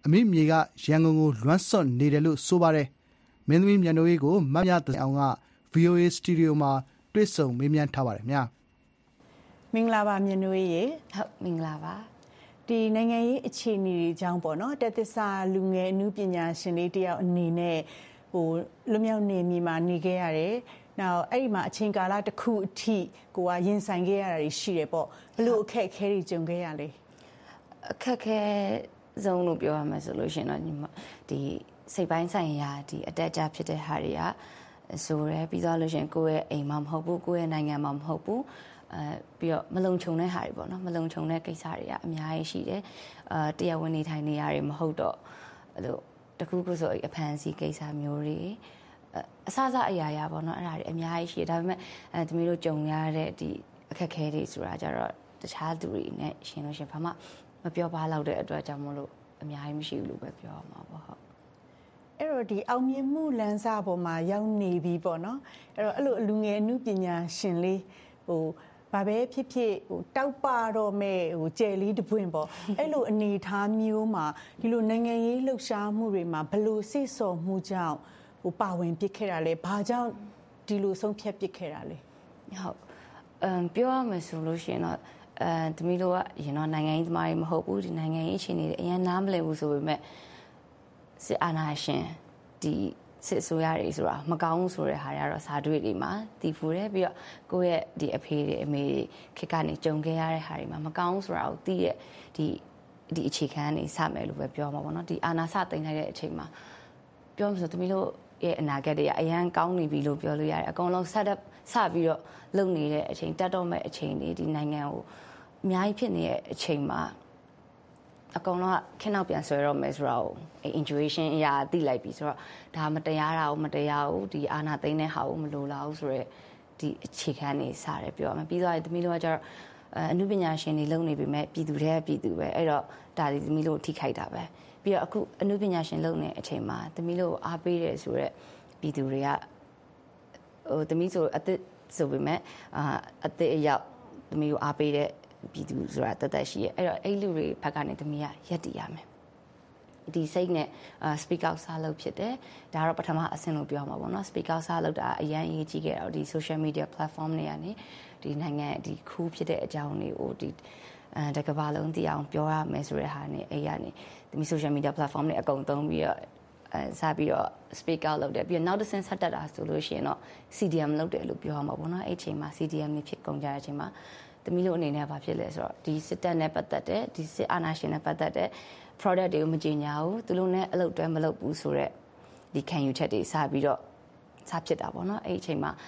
Speaker 2: အမိမြေကရန်ကုန်ကိုလွမ်းဆွတ်နေတယ်လို့ဆိုပါတယ်မင်းသမီးမြန်တို့ရေးကိုမမြတအောင်က VOA စတူဒီယိုမှာတွေ့ဆုံမေးမြန်းထားပါတယ်ခင်ဗျာ
Speaker 15: မင်္ဂလာပါမြန်တို့ရေ
Speaker 16: ဟုတ်မင်္ဂလာပါ
Speaker 15: ဒီနိုင်ငံရေးအခြေအနေတွေအကြောင်းပေါ့နော်တက်သစ္စာလူငယ်အမှုပညာရှင်လေးတယောက်အနေနဲ့လွမြောက်နေမြေမှာနေခဲ့ရတယ်။နောက်အဲ့ဒီမှာအချိန်ကာလတစ်ခုအထိကိုကရင်ဆိုင်ခဲ့ရတာရှိတယ်ပေါ့ဘလို့အခက်အခဲတွေကြုံခဲ့ရလဲ
Speaker 16: အခက်အခဲဆုံးလို့ပြောရမှာဆိုလို့ရှိရင်တော့ဒီစိတ်ပိုင်းဆိုင်ရာဒီအတက်အကျဖြစ်တဲ့ဟာတွေကဆိုရဲပြီးသွားလို့ရှိရင်ကိုယ့်ရဲ့အိမ်မှာမဟုတ်ဘူးကိုယ့်ရဲ့နိုင်ငံမှာမဟုတ်ဘူးပြီးတော့မလုံခြုံတဲ့ဟာတွေပေါ့နော်မလုံခြုံတဲ့ကိစ္စတွေကအများကြီးရှိတယ်တရားဝင်နေထိုင်နေရတယ်မဟုတ်တော့အဲ့လိုတခုခုဆိုအဖန်စီကိစ္စမျိုးတွေအစအရာရာပေါ့နော်အဲ့ဒါတွေအများကြီးရှိတယ်ဒါပေမဲ့သမီးတို့ကြုံရတဲ့ဒီအခက်အခဲတွေဆိုတာကြတော့တခြားသူတွေနဲ့ရှင်လို့ရှင်ဘာမှမပြောပါတော့တဲ့အတွက်ကြောင့်မလို့အများကြီးမရှိဘူးလို့ပဲပြောရမှာပေါ့ဟုတ်
Speaker 15: အဲ့တော့ဒီအောင်မြင်မှုလမ်းစာပေါ်မှာရောက်နေပြီပေါ့နော်အဲ့တော့အဲ့လိုလူငယ်အမှုပညာရှင်လေးဘာပဲဖြစ်ဖြစ်တောက်ပတော့မဲ့ကျယ်လေးတပွင့်ပေါ့အဲ့လိုအနေထားမျိုးမှာဒီလိုနိုင်ငံရေးလှုပ်ရှားမှုတွေမှာဘလို့စိတ်ဆော်မှုကြောင့်ပါဝင်ပစ်ခဲ့တာလဲဘာကြောင့်ဒီလိုဆုံးဖြတ်ပစ်ခဲ့တာလဲ
Speaker 16: ဟုတ်ပြောရမယ်ဆိုလို့ရှိရင်တော့သမီးတို့ကရင်တော့နိုင်ငံရေးသမားတွေမဟုတ်ဘူးဒီနိုင်ငံရေးအခြေအနေတွေအရင်နားမလည်ဘူးဆိုပေမဲ့စစ်အာဏာရှင်ဒီစစ်ဆိုရတွေဆိုတာမကောင်းဘူးဆိုတဲ့ဟာတွေကတော့စာတွေ့တွေမှာတည်ဖူတယ်ပြီးတော့ကိုယ့်ရဲ့ဒီအဖေတွေအမေတွေခေတ်ကနေကြုံခဲ့ရတဲ့ဟာတွေမှာမကောင်းဘူးဆိုတာကိုသိရဲ့ဒီအခြေခံကနေစမယ်လို့ပဲပြောမှာပေါ့နော်ဒီအာဏာစတင်လိုက်တဲ့အချိန်မှာပြောမှဆိုသမီးတို့ရဲ့အနာဂတ်တွေကအရန်ကောင်းနေပြီလို့ပြောလို့ရတယ်အကုန်လုံးစပြီးတော့လုပ်နေတဲ့အချိန်တက်တော့မဲ့အချိန်တွေဒီနိုင်ငံကိုအများကြီးဖြစ်နေတဲ့အချိန်မှာအကောင်လုံးကခင်းနောက်ပြန်ဆွဲတော့မယ်ဆိုတော့ intuition အရာသိလိုက်ပြီဆိုတော့ဒါမတရားတာကိုမတရားဘူးဒီအာနာသိန်းတဲ့ဟာကိုမလိုလားဘူးဆိုတော့ဒီအခြေခံနေစားတယ်ပြောရမယ်ပြီးတော့သမီးတို့ကကျတော့အနုပညာရှင်တွေလုပ်နေပြီမဲ့ပြည်သူတွေကပြည်သူပဲအဲ့တော့ဒါဒီသမီးတို့ထိခိုက်တာပဲပြီးတော့အခုအနုပညာရှင်လုပ်နေတဲ့အချိန်မှာသမီးတို့အားပေးတယ်ဆိုတော့ပြည်သူတွေကသမီးဆိုအသက်ဆိုပေမဲ့အသက်အရောက်သမီးတို့အားပေးတဲ့ပြည်သူဆိုတာတသက်ရှိရဲ့အဲ့တော့အဲ့လူတွေဘက်ကနေသမီးကရက်တည်ရမယ်ဒီစိတ်နဲ့ speak out စားလုပ်ဖြစ်တယ်ဒါကတော့ပထမအဆင့်လို့ပြောမှာပေါ့နော် speak out စားလုပ်တာအရင်ရေးကြည့်ခဲ့တော့ဒီ social media platform တွေကနေဒီနိုင်ငံဒီခူးဖြစ်တဲ့အကြောင်းတွေကိုဒီတကဘာလုံးသိအောင်ပြောရမယ်ဆိုတဲ့ဟာနဲ့အဲ့ရနေဒီ social media platform တွေအကုန်သုံးပြီးတော့စပြီးတော့ speak out လုပ်တယ်ပြီးတော့နောက်တစ်ဆင့်ဆက်တက်တာဆိုလို့ရှိရင်တော့ CDM လုပ်တယ်လို့ပြောရမှာပေါ့နော်အဲ့ချိန်မှာ CDM တွေဖြစ်ကုန်ကြတဲ့အချိန်မှာသမီးတို့အနေနဲ့ဘာဖြစ်လဲဆိုတော့ဒီစစ်တပ်နဲ့ပတ်သက်တဲ့ဒီစစ်အာဏာရှင်နဲ့ပတ်သက်တဲ့ product တွေကိုမကြေညာဘူးသူတို့နဲ့အလုပ်တွဲမလုပ်ဘူးဆိုတော့ဒီခံယူချက်တွေစပြီးတော့စဖြစ်တာပေါ့နော်အဲ့ဒီအချိန်မှာ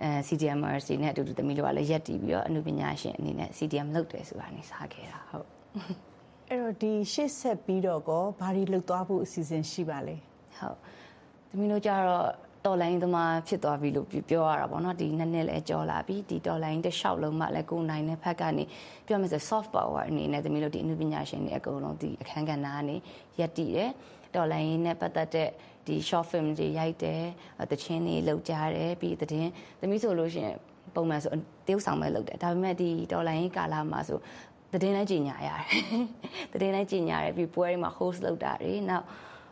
Speaker 16: CDMers တွေနဲ့အတူတူသမီးတို့ကလည်းရက်တည်ပြီးတော့အနုပညာရှင်အနေနဲ့ CDM လုပ်တယ်ဆိုတာနေစခဲ့တာဟုတ်
Speaker 15: အဲ့တော့ဒီရှေ့ဆက်ပြီးတော့ကောဘာတွေလုပ်သွားဖို့အစီအစဉ်ရှိပါလဲ
Speaker 16: ဟုတ်သမီးတို့ကြတော့တော်လိုင်းသမားဖြစ်သွားပြီလို့ပြောရတာပေါ့နော်ဒီနှစ်လဲကြော်လာပြီဒီတော်လိုင်းတစ်လျှောက်လုံးမှလည်းကိုနိုင်တဲ့ဖက်ကနေပြောမယ်ဆို soft power အနေနဲ့သမီးတို့ဒီအနုပညာရှင်တွေအကုန်လုံးဒီအခန်းကဏ္ဍကနေရက်တည်တယ်တော်လိုင်းနဲ့ပတ်သက်တဲ့ဒီ short film တွေရိုက်တယ်တခြင်းတွေလုပ်ကြတယ်ပြီးတဲ့သမီးဆိုလို့ရှိရင်ပုံမှန်ဆိုတရုပ်ဆောင်ပဲလုပ်တယ်ဒါပေမဲ့ဒီတော်လိုင်းကာလမှာဆိုသတင်းလိုက်ကြီးညာရတယ်သတင်းလိုက်ကြီးညာတယ်ပြီးပွဲတွေမှာ host လုပ်တာတွေနောက်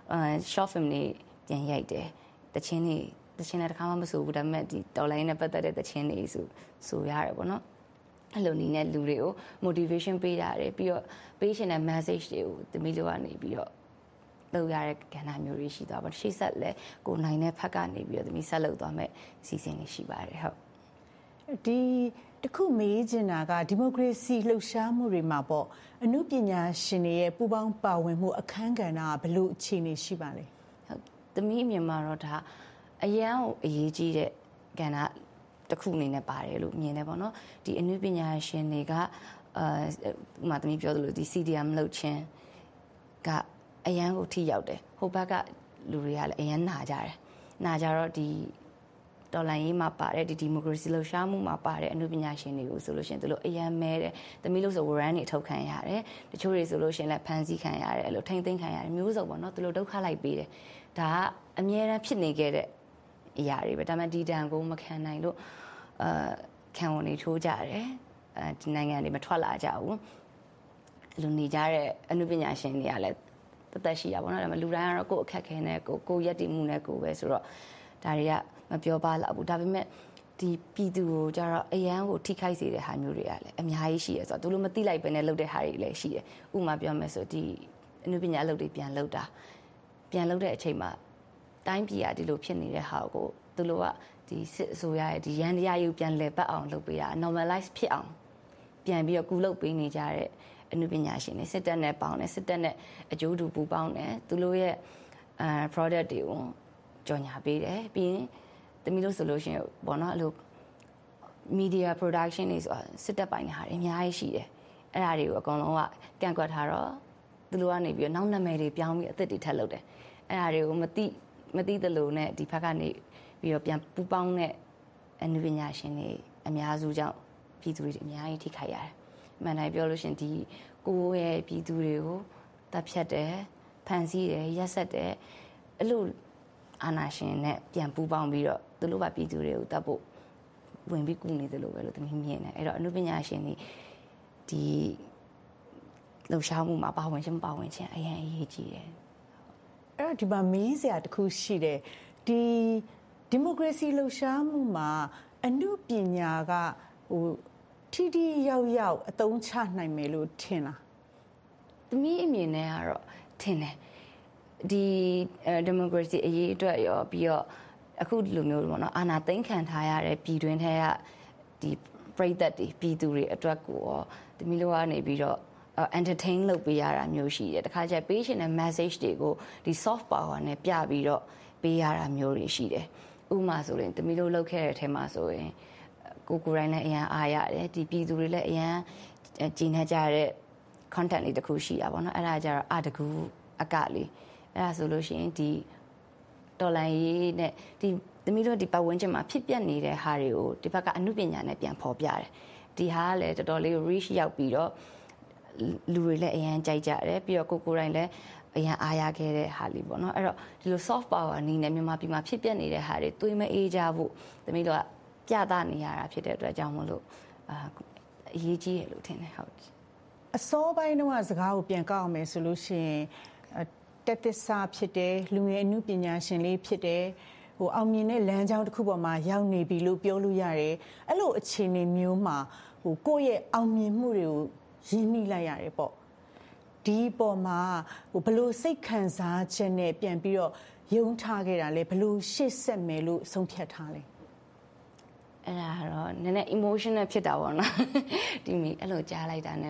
Speaker 16: short film တွေပြန်ရိုက်တယ်တခြင်းလည်းတစ်ခါမှမဆိုဘူးဒါပေမဲ့ဒီတော်လိုင်းနဲ့ပတ်သက်တဲ့တခြင်းတွေဆိုရတယ်ပေါ့နော်အဲ့လိုနည်းနဲ့လူတွေကို motivation ပေးရတယ်ပြီးတော့ပေးရှင်တဲ့ message တွေကိုသမီးတို့ကနေပြီးတော့လုပ်ရတဲ့ကဏ္ဍမျိုးတွေရှိသွားပါရှေ့ဆက်လဲကိုနိုင်တဲ့ဖက်ကနေပြီးတော့သမီးဆက်လုပ်သွားမဲ့အစီအစဉ်တွေရှိပါတယ်ဟုတ်
Speaker 15: ဒီတခုမေးချင်တာကဒီမိုကရေစီလှုပ်ရှားမှုတွေမှာပေါ့အမှုပညာရှင်တွေရဲ့ပူးပေါင်းပါဝင်မှုအခမ်းကဏ္ဍကဘယ်လိုအခြေအနေရှိပါလဲ
Speaker 16: ဟုတ်သမီးအမြင်မှာတော့ဒါအရန်ကိုအရေးကြီးတဲ့ကဏ္ဍတစ်ခုအနေနဲ့ပါတယ်လို့မြင်တယ်ပေါ့နော်ဒီအနုပညာရှင်တွေကဥမာသမီးပြောသလိုဒီ CDM လုပ်ခြင်းကအရန်ကိုထိရောက်တယ်ဟိုဘက်ကလူတွေကလည်းအရန်နာကြတယ်နာကြတော့ဒီတော်လိုင်းရေးမှာပါတယ်ဒီဒီမိုကရေစီလှုပ်ရှားမှုမှာပါတဲ့အနုပညာရှင်တွေကိုဆိုလို့ရှိရင်သူတို့အရန်မဲတယ်သမီးလို့ဆိုဝရန်တွေထုတ်ခံရတယ်တချို့တွေဆိုလို့ရှိရင်လည်းဖန်ဆီးခံရတယ်အဲ့လိုထိမ့်သိမ်းခံရတယ်မျိုးစုံပေါ့နော်သူတို့ဒုက္ခလိုက်ပေးတယ်ဒါကအမြဲတမ်းဖြစ်နေခဲ့တဲ့အရာတွေပဲဒါမှဒီတန်ကိုမခံနိုင်လို့ခံဝန်တွေထိုးကြတယ်ဒီနိုင်ငံတွေမထွက်လာကြဘူးလူနေကြတဲ့အနုပညာရှင်တွေကလည်းသက်ရှိတာပေါ့နော်ဒါပေမဲ့လူတိုင်းကတော့ကိုယ့်အခက်ခဲနဲ့ကိုရက်တည်မှုနဲ့ကိုပဲဆိုတော့ဒါတွေကမပြောပါလောက်ဘူးဒါပေမဲ့ဒီပြည်သူကိုကြတော့အရန်ကိုထိခိုက်စေတဲ့ဟာမျိုးတွေကလည်းအများကြီးရှိရဆိုတော့သူတို့မသိလိုက်ပဲနဲ့လုပ်တဲ့ဟာတွေလည်းရှိတယ်ဥပမာပြောမယ်ဆိုဒီအနုပညာအလုပ်တွေပြန်လုပ်တဲ့အချိန်မှာတိုင်းပြည်ကဒီလိုဖြစ်နေတဲ့ဟာကိုသူတို့ကဒီစစ်အစိုးရရဲ့ဒီရန်တရားယူပြန်လည်ပတ်အောင်လုပ်ပေးတာ normalize ဖြစ်အောင်ပြန်ပြီးတော့ကူလုပ်ပေးနေကြတဲ့အနုပညာရှင်တွေစစ်တပ်နဲ့ပေါင်းတယ်စစ်တပ်နဲ့အကျိုးတူပူးပေါင်းတယ်သူတို့ရဲ့product တွေကိုကြော်ညာပေးတယ်ပြီးရင်တမီးတို့ဆိုလို့ရှိရင်ပေါ့နော်အဲ့လို media production တွေဆိုစစ်တပ်ပိုင်းတွေဟာအများကြီးရှိတယ်အဲ့ဒါတွေကိုအကုန်လုံးကကန့်ကွက်ထားတော့သူတို့ကနေပြီးတော့နောက်နာမည်တွေပြောင်းပြီးအသစ်တွေထပ်လုပ်တယ်အဲ့ဒါတွေကိုမသိသလိုနဲ့ဒီဘက်ကနေပြီးတော့ပြန်ပူပေါင်းတဲ့အနုပညာရှင်တွေအများစုကြောင့်ပြည်သူတွေအများကြီးထိခိုက်ရတယ်။မှန်တယ်ပြောလို့ရှင်ဒီကိုယ့်ရဲ့ပြည်သူတွေကိုတပ်ဖြတ်တယ်ဖန်ဆီးတယ်ရက်ဆက်တယ်အဲ့လိုအာဏာရှင်နဲ့ပြန်ပူပေါင်းပြီးတော့သူတို့ကပြည်သူတွေကိုတပ်ဖို့ဝင်ပြီးကူနေတယ်လို့ပဲလို့တမီးမြင်တယ်။အဲ့တော့အနုပညာရှင်တွေဒီလှုပ်ရှားမှုမှာပါဝင်ခြင်းအရင်အရေးကြီးတယ်
Speaker 15: ။အဲ့တော့ဒီမှာမေးစရာတစ်ခုရှိတယ်ဒီမိုကရေစီလှုပ်ရှားမှုမှာအနုပညာကထိရောက်အသုံးချနိုင်မယ်လို့ထင်လား
Speaker 16: ။သမီးအမြင်နဲ့ကတော့ထင်တယ်။ဒီမိုကရေစီအရေးအတွက်ရောပြီးတော့အခုဒီလိုမျိုးပေါ့နော်အာဏာသိမ်းခံထားရတဲ့ပြည်တွင်းထဲကဒီပြည်သက်တွေပြည်သူတွေအတွက်ကိုရောသမီးတို့ကနေပြီးတော့entertain လုပ်ပေးရတာမျိုးရှိတယ်။တခါကျပေးရှင်တဲ့ message တွေကိုဒီ soft power နဲ့ပြပြီးတော့ပေးရတာမျိုးတွေရှိတယ်။ဥပမာဆိုရင်သမီးတို့လုပ်ခဲ့တဲ့အထက်မှာဆိုရင်ကိုယ်တိုင်းလည်းအရန်အားရတယ်ဒီပြည်သူတွေလည်းအရန်ကြည်နေကြတဲ့ content တွေတခုရှိတာပေါ့နော်။အဲ့ဒါကြတော့တကူအကလေးအဲ့ဒါဆိုလို့ရှိရင်ဒီတော်လိုင်းရေးနဲ့ဒီသမီးတို့ဒီပတ်ဝန်းကျင်မှာဖြစ်ပျက်နေတဲ့ဟာတွေကိုဒီဘက်ကအမှုပညာနဲ့ပြန်ဖော်ပြတယ်။ဒီဟာကလည်းတော်တော်လေး reach ရောက်ပြီးတော့လူတွေလည်းအရန်ကြိုက်ကြတယ်ပြီးတော့ကိုယ်တိုင်းလည်းအရန်အားရခဲ့တဲ့ဟာလေးပေါ့နော်အဲ့တော့ဒီလို soft power အနေနဲ့မြန်မာပြည်မှာဖြစ်ပျက်နေတဲ့ဟာတွေတွေးမအေးကြဖို့သမီးတို့ကပြသနေရတာဖြစ်တဲ့အတွက်ကြောင့်မလို့အရေးကြီးတယ်လို့ထင်တယ်ဟုတ်
Speaker 15: အစောပိုင်းတော့စကားကိုပြန်ကောက်အောင်မယ်ဆိုလို့ရှိရင်တက်သစ္စာဖြစ်တယ်လူငယ်အမှုပညာရှင်လေးဖြစ်တယ်အောင်မြင်တဲ့လမ်းကြောင်းတစ်ခုပေါ်မှာရောက်နေပြီလို့ပြောလို့ရတယ်အဲ့လိုအခြေအနေမျိုးမှာကိုယ့်ရဲ့အောင်မြင်မှုတွေကိုရင်းနှီးလိုက်ရတယ်ပေါ့ဒီပေါ်မှာဘလို့စိတ်ခံစားချက်နဲ့ပြန်ပြီးတော့ယုံထားခဲ့တာလဲဘလို့ရှေ့ဆက်မယ်လို့ဆုံးဖြတ်ထားလဲ
Speaker 16: အဲ့ဒါတော့နည်းနည်း emotional ဖြစ်တာပေါ့နော်ဒီမိအဲ့လိုကြားလိုက်တာနဲ့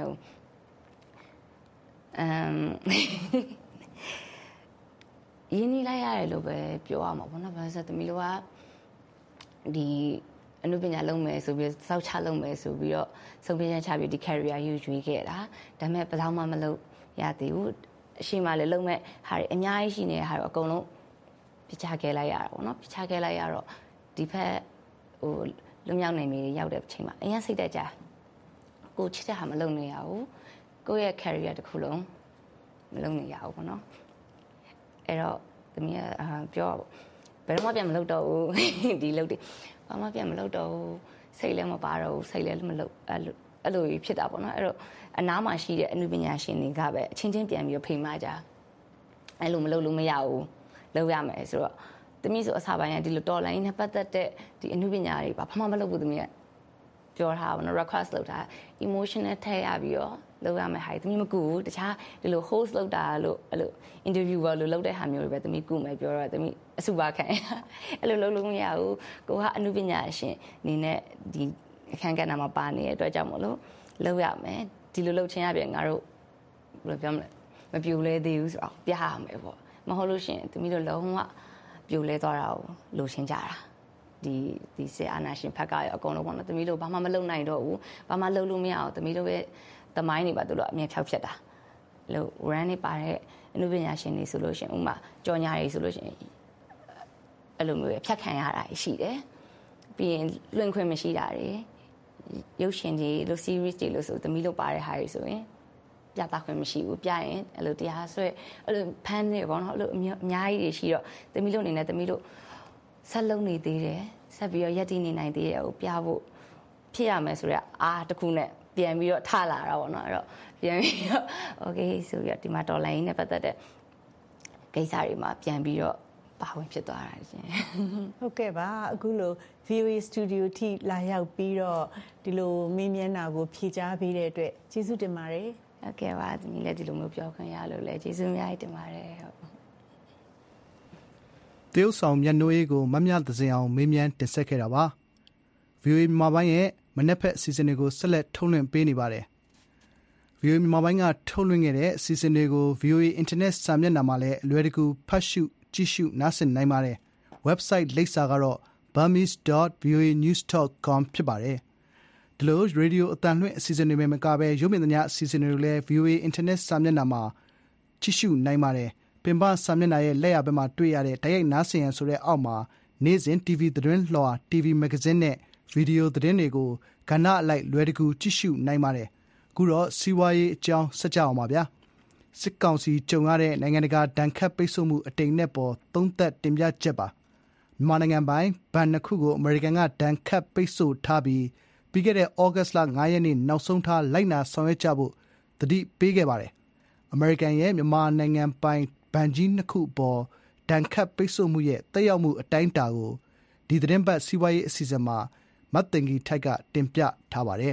Speaker 16: ရင်းနှီးလိုက်ရတယ်လို့ပဲပြောရမှာပေါ့နော်ဘာလို့ဆိုသမီးတို့ကဒီအနုပညာလုပ်မယ်ဆိုပြီးစောက်ချလုပ်မယ်ဆိုပြီးတော့ဆုံးဖြတ်ချက်ချပြီးဒီ career ယူရွေးခဲ့တာဒါပေမဲ့ဘယ်တော့မှမလုပ်ရသေးဘူးအရှိမလည်းလုံးမဲ့ဟာတွေအများကြီးရှိနေတဲ့ဟာတွေအကုန်လုံးပြချခဲ့လိုက်ရတာပေါ့နော်ပြချခဲ့လိုက်ရတော့ဒီဖက်လွမြောက်နိုင်ပြီရောက်တဲ့အချိန်မှာအရင်စိတ်တက်ကြကိုချစ်တဲ့ဟာမလုပ်နေရဘူးကိုယ့်ရဲ့ career တစ်ခုလုံးမလုပ်နေရဘူးပေါ့နော်အဲ့တော့သမီးကပြောဘယ်တော့မှပြန်မလုပ်တော့ဘူးဒီလုပ်တယ်ဘာမှပြန်မလုပ်တော့ဘူးစိတ်လည်းမပါတော့ဘူးစိတ်လည်းမလုပ်အဲ့လိုဖြစ်တာပေါ့နော်အဲ့တော့အနားမှာရှိတဲ့အနုပညာရှင်တွေကပဲအချင်းချင်းပြန်ပြီးဖိမကြအဲ့လိုမလုပ်လို့မရဘူးလုပ်ရမယ်ဆိုတော့သမီးဆိုအစားပိုင်းကဒီလိုတော်လိုင်းနဲ့ပတ်သက်တဲ့ဒီအနုပညာတွေဘာမှမလုပ်ဘူးသမီးကပြောထားပါတော့ request လုပ်တာ emotional ထည့်ရပြီးတော့လုပ်ရမယ်ဟာသမီးမကူဘူးတခြားဒီလို host လုပ်တာလို့အဲ့လို interviewer လို့လုပ်တဲ့ဟာမျိုးတွေပဲသမီးကူမယ်ပြောတော့သမီးအစုပါခံအဲ့လိုလုပ်လို့မရဘူးကိုကအနုပညာရှင်အနေနဲ့ဒီအခန်းကဏ္ဍမှာပါနေတဲ့အတွက်ကြောင့်မလို့လုပ်ရမယ်ဒီလိုလုပ်ချင်းရပြန်ငါတို့ဘယ်လိုပြောမလဲမပြိုလဲသေးဘူးဆိုတော့ပြရမယ်ပေါ့မဟုတ်လို့ရှိရင်သမီးတို့လုံးဝပြိုလဲသွားတာကိုလိုချင်ကြတာဒီစေအာနာရှင်ဖက်ကရောအကုန်လုံးပေါ့နော်သမီးတို့ဘာမှမလုပ်နိုင်တော့ဘူးဘာမှလုပ်လို့မရအောင်သမီးတို့ရဲ့သမိုင်းတွေပါသူတို့အမြဲဖြောက်ဖြစ်တာလို့ run နေပါတဲ့အနုပညာရှင်တွေဆိုလို့ရှိရင်ဥမာကြော်ညာတွေဆိုလို့ရှိရင်အဲ့လိုမျိုးဖြတ်ခံရတာရှိတယ်ပြီးရင်လွင့်ခွင့်မရှိတာတွေရုပ်ရှင်တွေလို့ series တွေလို့ဆိုသမီးတို့ပါတဲ့ဟာတွေဆိုရင်ပြသခွင့်မရှိဘူးပြရင်အဲ့လိုတရားဆွဲအဲ့လိုဖန်နေပေါ့နော်အဲ့လိုအများကြီးတွေရှိတော့သမီးတို့အနေနဲ့သမီးတို့ဆက်လုံးနေသေးတယ်ဆက်ပြီးတော့ရက်တည်နေနိုင်သေးတယ်ကိုပြဖို့ဖြစ်ရမယ်ဆိုတော့အားတစ်ခုနဲ့ပြန်ပြီးတော့ထလာတာပေါ့နော်အဲ့တော့ပြန်ပြီးတော့ okay ဆိုပြီးတော့ဒီမှာဒေါ်လာရင်းနဲ့ပတ်သက်တဲ့ကိစ္စတွေမှာပြန်ပြီးတော့ပါဝင်ဖြစ်သွားတာရှင်
Speaker 15: ဟုတ်ကဲ့ပါအခုလို VOA Studio ထိလာရောက်ပြီးတော့ဒီလိုမေးမြန်းတာကိုဖြေကြားပေးတဲ့အတွက်ကျေးဇူးတင်ပါတယ်
Speaker 16: ဟုတ်ကဲ့ပါဒီနေ့လည်းဒီလိုမျိုးပြောခွင့်ရလို့လည်းကျေးဇူးအများကြီးတင်ပါတယ်ဟုတ်
Speaker 2: တရုတ်ဆောင်မြတ်နိုးရေးကိုမမြသစင်အောင်မေးမြန်းတင်ဆက်ခဲ့တာပါ VOA မြန်မာပိုင်းရဲ့မနက်ဖက်အစီအစဉ်တွေကိုဆက်လက်ထုတ်လွှင့်ပေးနေပါတယ် VOA မြန်မာပိုင်းကထုတ်လွှင့်ခဲ့တဲ့အစီအစဉ်တွေကို VOA Internet စာမျက်နှာမှာလည်းအလွယ်တကူဖတ်ရှုကြည့်ရှုနားဆင်နိုင်ပါတယ် website လိပ်စာကတော့ burmese.voanews.com ဖြစ်ပါတယ်ဒီလိုရေဒီယိုအသံလွှင့်အစီအစဉ်တွေမှာမကဘဲရုပ်မြင်သံကြားအစီအစဉ်တွေလည်း VOA Internet စာမျက်နှာမှာကြည့်ရှုနိုင်ပါတယ်ပင်ပစာမျက်နှာရဲ့လက်ရဘက်မှာတွေ့ရတဲ့တိုက်ရိုက်နားဆင်ရန်ဆိုတဲ့အောက်မှာနေ့စဉ် TV သတင်းလွှာ TV Magazine နဲ့ဗီဒီယိုသတင်းတွေကိုကဏ္ဍအလိုက်လွယ်တကူကြည့်ရှုနိုင်ပါတယ်အခုတော့စီးပွားရေးအကြောင်းဆက်ကြအောင်ပါဗျာစစ်ကောင်စီကြုံရတဲ့နိုင်ငံတကာဒဏ်ခတ်ပိတ်ဆို့မှုအတိမ်နဲ့ပေါ်သုံးသက်တင်ပြချက်ပါမြန်မာနိုင်ငံပိုင်းဘဏ်နှစ်ခုကိုအမေရိကန်ကဒဏ်ခတ်ပိတ်ဆို့ထားပြီးပြီးခဲ့တဲ့ဩဂတ်လ9ရက်နေ့နောက်ဆုံးထားလိုက်နာဆောင်ရွက်ကြဖို့တတိပေးခဲ့ပါတယ်အမေရိကန်ရဲ့မြန်မာနိုင်ငံပိုင်ဘဏ်ကြီးနှစ်ခုပေါ်ဒဏ်ခတ်ပိတ်ဆို့မှုရဲ့တက်ရောက်မှုအတိုင်းအတာကိုဒီသတင်းပတ်စီးပွားရေးအစီအစဉ်မှာမတ်တင်ကြီးထိုက်ကတင်ပြထားပါတယ်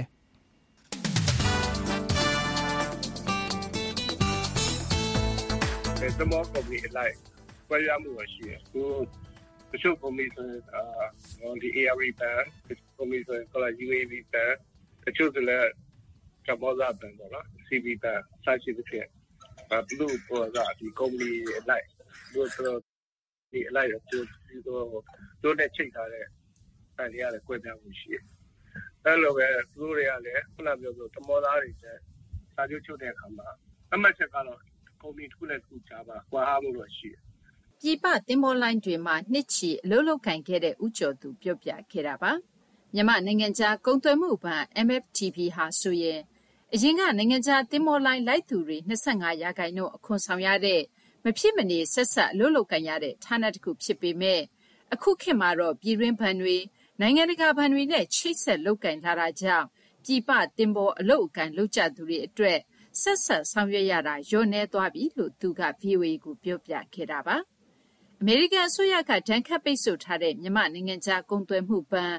Speaker 17: The more company like where you are moving here. So the show commission on the ARE band, the commission called UAV band, the children Kamoza band, CB band, such is the blue for that the company like the light to do that check and the other equipment we see. Hello, blue real, one of the Tamola is Sadio Children come out. I'm not sure.
Speaker 18: ပြည်ပသင်္ဘောလိုင်းတွေမှာနှစ်ချီအလုပ်လုပ်ကိုင်ခဲ့တဲ့ဦးကျော်သူပြောပြခဲ့တာပါမြန်မာနိုင်ငံခြားကုန်သွယ်မှုဘဏ် MFTB ဟာဆိုရင်အရင်ကနိုင်ငံခြားသင်္ဘောလိုင်းလိုက်သူတွေ25ရာခိုင်နှုန်းအခွန်ဆောင်ရတဲ့မဖြစ်မနေဆက်ဆက်အလုပ်လုပ်ကိုင်ရတဲ့ဌာနတစ်ခုဖြစ်ပေမဲ့အခုခေတ်မှာတော့ပြည်တွင်းဘဏ်တွေနိုင်ငံတကာဘဏ်တွေနဲ့ချိတ်ဆက်လုပ်ကိုင်လာတာကြောင့်ပြည်ပသင်္ဘောအလုပ်အကိုင်လုပ်ကြသူတွေအတွက်ဆက်ဆက်ဆောင်ရွက်ရတာညှို့နှဲသွားပြီလို့သူက VOA ကိုပြောပြခဲ့တာပါအမေရိကန်အစိုးရကဒဏ်ခတ်ပိတ်ဆို့ထားတဲ့မြန်မာနိုင်ငံခြားကုန်သွယ်မှုဘဏ်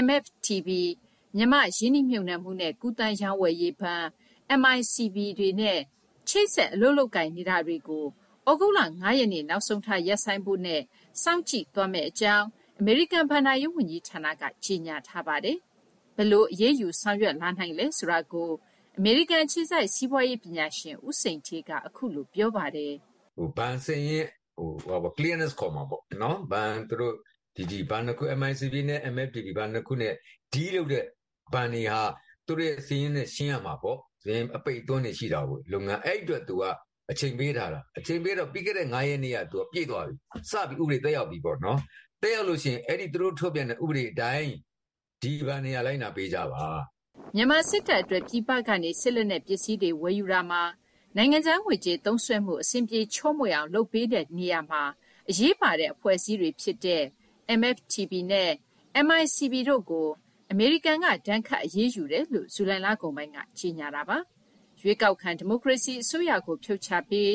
Speaker 18: MFTB မြန်မာရင်းနှီးမြှုပ်နှံမှုနဲ့ကုသရေးဝယ်ရေးဘဏ် MICB တွေနဲ့ချိတ်ဆက်အလုပ်လုပ်ကိုင်နေတာတွေကိုဩဂုတ်လ9ရက်နေ့နောက်ဆုံးထားရပ်ဆိုင်းဖို့နဲ့စောင့်ကြည့်သွားမယ့်အကြောင်းအမေရိကန်ဘဏ္ဍာရေးဝန်ကြီးဌာနကကြေညာထားပါတယ်ဘယ်လိုအရေးယူဆောင်ရွက်လာနိုင်လဲဆိုတာကိုအမေရိကန်အခြေစိုက်စီးပွားရေးပညာရှင်ဦးစိန်ထေးကအခုလိုပြောပါတယ်
Speaker 19: ဘဏ်စင်ရဲ့clearness ခေါ်မှာပေါ့နော်ဘဏ်သူတို့ဒီဘဏ်တစ်ခု MICB နဲ့ MFTB ဘဏ်တစ်ခုနဲ့ဒီလုပ်တဲ့ဘဏ်တွေဟာသူတို့ရဲ့စည်ရင်းနဲ့ရှင်းရမှာပေါ့စည်အပိတ်သွင်းနေရှိတာကိုလုပ်ငန်းအဲ့အတွက်သူကအချိန်ပေးထားတာအချိန်ပေးတော့ပြီးခဲ့တဲ့9ရက်နေ့ကသူကပြည့်သွားပြီစပြီးဥပဒေတက်ရောက်ပြီပေါ့နော်တက်ရောက်လို့ရှိရင်အဲ့ဒီသူတို့ထုတ်ပြန်တဲ့ဥပဒေအတိုင်းဒီဘဏ်တွေကလိုက်နာပေးကြပါ
Speaker 18: မြန်မာစစ်တပ်အတွက်ပြည်ပကနေစစ်လက်နက်ပစ္စည်းတွေဝယ်ယူတာမှာနိုင်ငံခြားငွေကြေးသုံးစွဲမှုအဆင်ပြေချောမွေ့အောင်လုပ်ပေးတဲ့နေရာမှာအရေးပါတဲ့အဖွဲ့အစည်းတွေဖြစ်တဲ့ MFTB နဲ့ MICB တို့ကိုအမေရိကန်ကဒဏ်ခတ်အရေးယူတယ်လို့ဇူလိုင်လကုန်ပိုင်းကကြေညာတာပါရွေးကောက်ခံဒီမိုကရေစီအစိုးရကိုဖြုတ်ချပြီး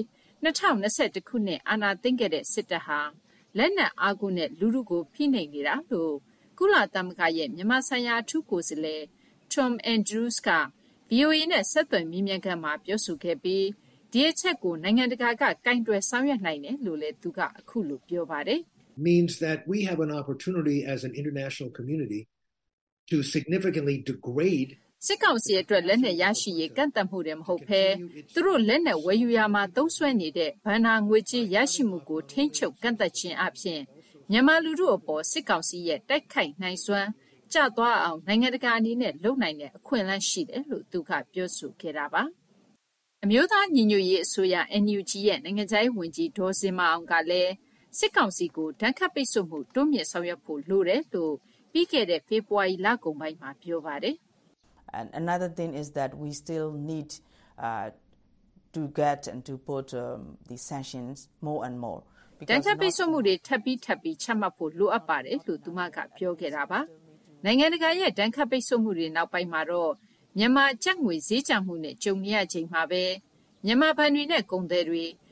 Speaker 18: 2021ခုနှစ်အာဏာသိမ်းခဲ့တဲ့စစ်တပ်ဟာလက်နက်အားကိုနဲ့လူထုကိုဖိနှိပ်နေတာလို့ကုလသမဂ္ဂရဲ့မြန်မာဆိုင်ရာအထူးကိုယ်စားလှယ်Tom Andrews က VOA နဲ့ဆက်သွယ်မေးမြန်းခန်းမှာပြောဆိုခဲ့ပြီးဒီအချက်ကိုနိုင်ငံတကာကကင်တွယ်ဆောင်ရွက်နိုင်တယ်လို့လည်းသူကအခုလိုပြောပါတယ်
Speaker 20: means that we have an opportunity as an international community to significantly degrade
Speaker 18: စစ်ကောင်စီအတွက်လက်နက်ရရှိရေးကန့်သတ်မှုတွေမဟုတ်ဘဲသူတို့လက်နက်ဝယ်ယူရမှာသုံးစွဲနေတဲ့ဘဏ္ဍာငွေကြေးရရှိမှုကိုထိန်းချုပ်ကန့်သတ်ခြင်းအပြင်မြန်မာလူထုအပေါ်စစ်ကောင်စီရဲ့တိုက်ခိုက်နိုင်စွမ်းကျသွားအောင်နိုင်ငံတကာအနေနဲ့လုပ်နိုင်တဲ့အခွင့်အလမ်းရှိတယ်လို့သူကပြောဆိုခဲ့တာပါအမျိုးသားညီညွတ်ရေးအစိုးရ NUG ရဲ့နိုင်ငံခြားရေးဝန်ကြီးဒေါ်စင်မအောင်ကလည်းစစ်ကောင်စီကိုဒဏ်ခတ်ပိတ်ဆို့မှုတွန်းမြင့်ဆောင်ရွက်ဖို့လိုတယ်လို့ပြီးခဲ့တဲ့ဖေဖော်ဝါရီလကုန်ပိုင်းမှာပြောပါတယ်
Speaker 21: And another thing is that we still need to get and to put the sanctions more and more.
Speaker 18: တန်ခတ်ပိတ်ဆို့မှုတွေထပ်ပြီးချမှတ်ဖို့လိုအပ်ပါတယ်လို့သူမကပြောခဲ့တာပါနိုင်ငံတကာရဲ့တန်ခတ်ပိတ်ဆို့မှုတွေနောက်ပိုင်းမှာတော့မြန်မာကျပ်ငွေဈေးကျမှုနဲ့ကြုံရချိန်မှာပဲမြန်မာဘဏ်တွေနဲ့ကုန်သည်တွေ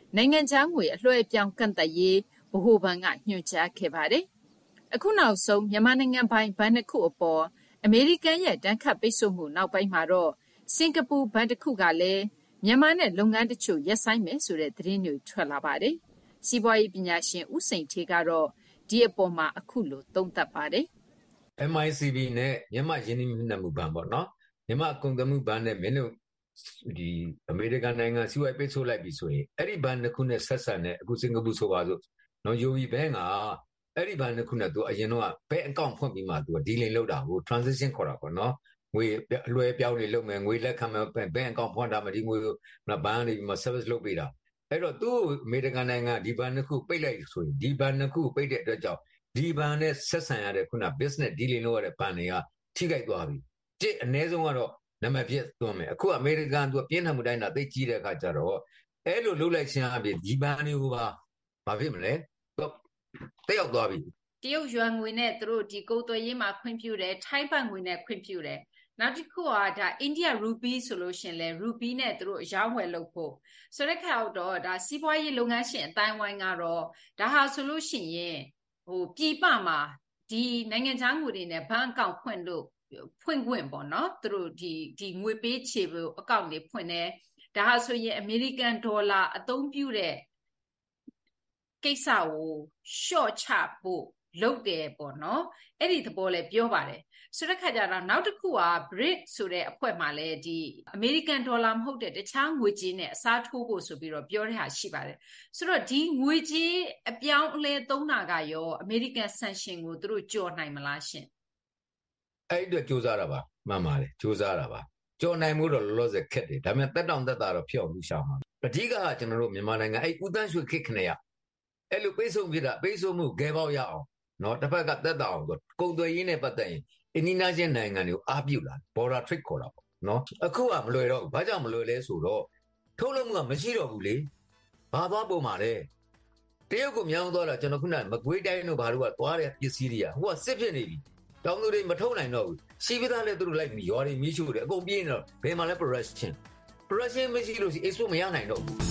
Speaker 18: နိုင်ငံခြားငွေအလွှဲအပြောင်းကန့်သတ်ရေးဗဟိုဘဏ်ကညွှန်ကြားခဲ့ပါတယ်။အခုနောက်ဆုံးမြန်မာနိုင်ငံပိုင်ဘဏ်တစ်ခုအပေါ်အမေရိကန်ရဲ့တန်ခတ်ပိတ်ဆို့မှုနောက်ပိုင်းမှာတော့စင်ကာပူဘဏ်တစ်ခုကလည်းမြန်မာနဲ့လုပ်ငန်းတချို့ရပ်ဆိုင်းမယ်ဆိုတဲ့သတင်းတွေထွက်လာပါတယ်။စီးပွားရေးပညာရှင်ဦးစိန်ဌေးကတော့ဒီအပေါ်မှာအခုလိုသုံးသပ်ပါတယ်
Speaker 19: ။ MICB နဲ့မြန်မာယင်းနှိမ့်နှံမှုဘဏ်ပေါ့နော်မြန်မာကုန်သွယ်မှုဘဏ်နဲ့မင်းတို့ဒီအမေရိကန်နိုင်ငံစီးပွားရေးပိတ်ဆို့လိုက်ပြီဆိုရင်အဲ့ဒီဘဏ်တစ်ခုနဲ့ဆက်ဆံတဲ့အခုစင်ကာပူဆိုပါစို့နော်ယူဘီဘဏ်ကအဲ့ဒီဘဏ်တစ်ခုနဲ့သူအရင်တော့ဘယ်အကောင့်ဖွင့်ပြီးမှသူဒီလင်လောက်တာကို transition ခေါ်တာပေါ့နော်ငွေအလွှဲပြောင်းနေလုပ်မယ်ငွေလက်ခံမယ်ဘဏ်အကောင့်ဖွင့်တာမှဒီငွေကိုဘဏ်နေပြီးမှ service လုပ်ပေးတာအဲ့တော့သူအမေရိကန်နိုင်ငံဒီဘဏ်တစ်ခုပိတ်လိုက်ဆိုရင်ဒီဘဏ်တစ်ခုပိတ်တဲ့အတွက်ကြောင့်ဒီဘဏ်နဲ့ဆက်ဆံရတဲ့ခုန business dealing လုပ်ရတဲ့ဘဏ်တွေကထိခိုက်သွားပြီတစ်အနည်းဆုံးကတော့နံပါတ်ပြသွင်းမယ်အခုအမေရိကန်သူပြင်းထန်မှုတိုင်းတာသိကြီးတဲ့အခါကျတော့အဲ့လိုလုပ်လိုက်ခြင်းအပြင်ဒီဘဏ်တွေကဘာဖြစ်မလဲတက်ရောက်သွားပြီ
Speaker 18: တရုတ်ယွမ်ငွေနဲ့သူတို့ဒီကုန်သွယ်ရေးမှာခွင့်ပြုတယ်ထိုင်းဘတ်ငွေနဲ့ခွင့်ပြုတယ်နောက်တစ်ခုကဒါအိန္ဒိယရူပီဆိုလို့ရှင်လဲရူပီနဲ့သူတို့အရောင်းဝယ်လုပ်ဖို့ဆိုတဲ့ခါတော့ဒါစီးပွားရေးလုပ်ငန်းရှင်အတိုင်းဝိုင်းကတော့ဒါဟာဆိုလို့ရှိရင်ပြည်ပမှာဒီနိုင်ငံခြားငွေတွေနဲ့ဘဏ်အကောင့်ဖွင့်ခွင့်ပေါ့နော်သူတို့ဒီငွေပေးချေဖို့အကောင့်တွေဖွင့်တယ်ဒါဟာဆိုရင်အမေရိကန်ဒေါ်လာအသုံးပြုတဲ့ကိစ္စကို short ချဖို့လုပ်တယ်ပေါ့နော်အဲ့ဒီသဘောလဲပြောပါတယ်ဆိုတဲ့ခါကျတော့နောက်တစ်ခုက BRIC ဆိုတဲ့အဖွဲ့မှာလဲဒီအမေရိကန်ဒေါ်လာမဟုတ်တဲ့တခြားငွေကြေးနဲ့အစားထိုးဖို့ဆိုပြီးတော့ပြောတဲ့ဟာရှိပါတယ်ဆိုတော့ဒီငွေကြေးအပြောင်းအလဲသုံးတာကရောအမေရိကန် sanction ကိုသူတို့ကြော်နိုင်မလားရှင်
Speaker 19: အဲ့ဒီတော့စူးစမ်းတာပါမှန်ပါတယ်စူးစမ်းတာပါကြော်နိုင်မှုတော့လောလောဆယ်ခက်တယ်ဒါပေမဲ့တက်တောင်တက်တာတော့ဖြစ်အောင်လုပ်ရှာမှာအဓိကကျွန်တော်တို့မြန်မာနိုင်ငံအဲ့ဦးတန်းရွှေခေတ်ခနဲ့ရအဲ့လိုပိတ်ဆို့ပြတာပိတ်ဆို့မှုဂဲပေါက်ရအောင်နော်တစ်ဖက်ကတက်တာအောင်ဆိုကုန်သွယ်ရေးနဲ့ပတ်သက်ရင်အင်ဒီနာရှင်နိုင်ငံတွေကိုအားပြုလာ border trade ခေါ်တာပေါ့နော်အခုကမလွယ်တော့ဘူးဘာကြောင့်မလွယ်လဲဆိုတော့ထုတ်လုပ်မှုကမရှိတော့ဘူးလေဘာသွားပုံမှာလဲတရုတ်ကမြောင်းသွားတာကျွန်တော်ခုနမကွေးတိုင်းတို့ဘာလို့ကသွားတဲ့ပစ္စည်းတွေကဟိုကစစ်ဖြစ်နေပြီတောင်သူတွေမထုတ်နိုင်တော့ဘူးစီးပသားလည်းသူတို့လိုက်ပြီးရွာတွေမီးရှို့တယ်အကုန်ပြေးနေတော့ဘယ်မှာလဲ production မရှိလို့စီ export မရနိုင်တော့ဘူး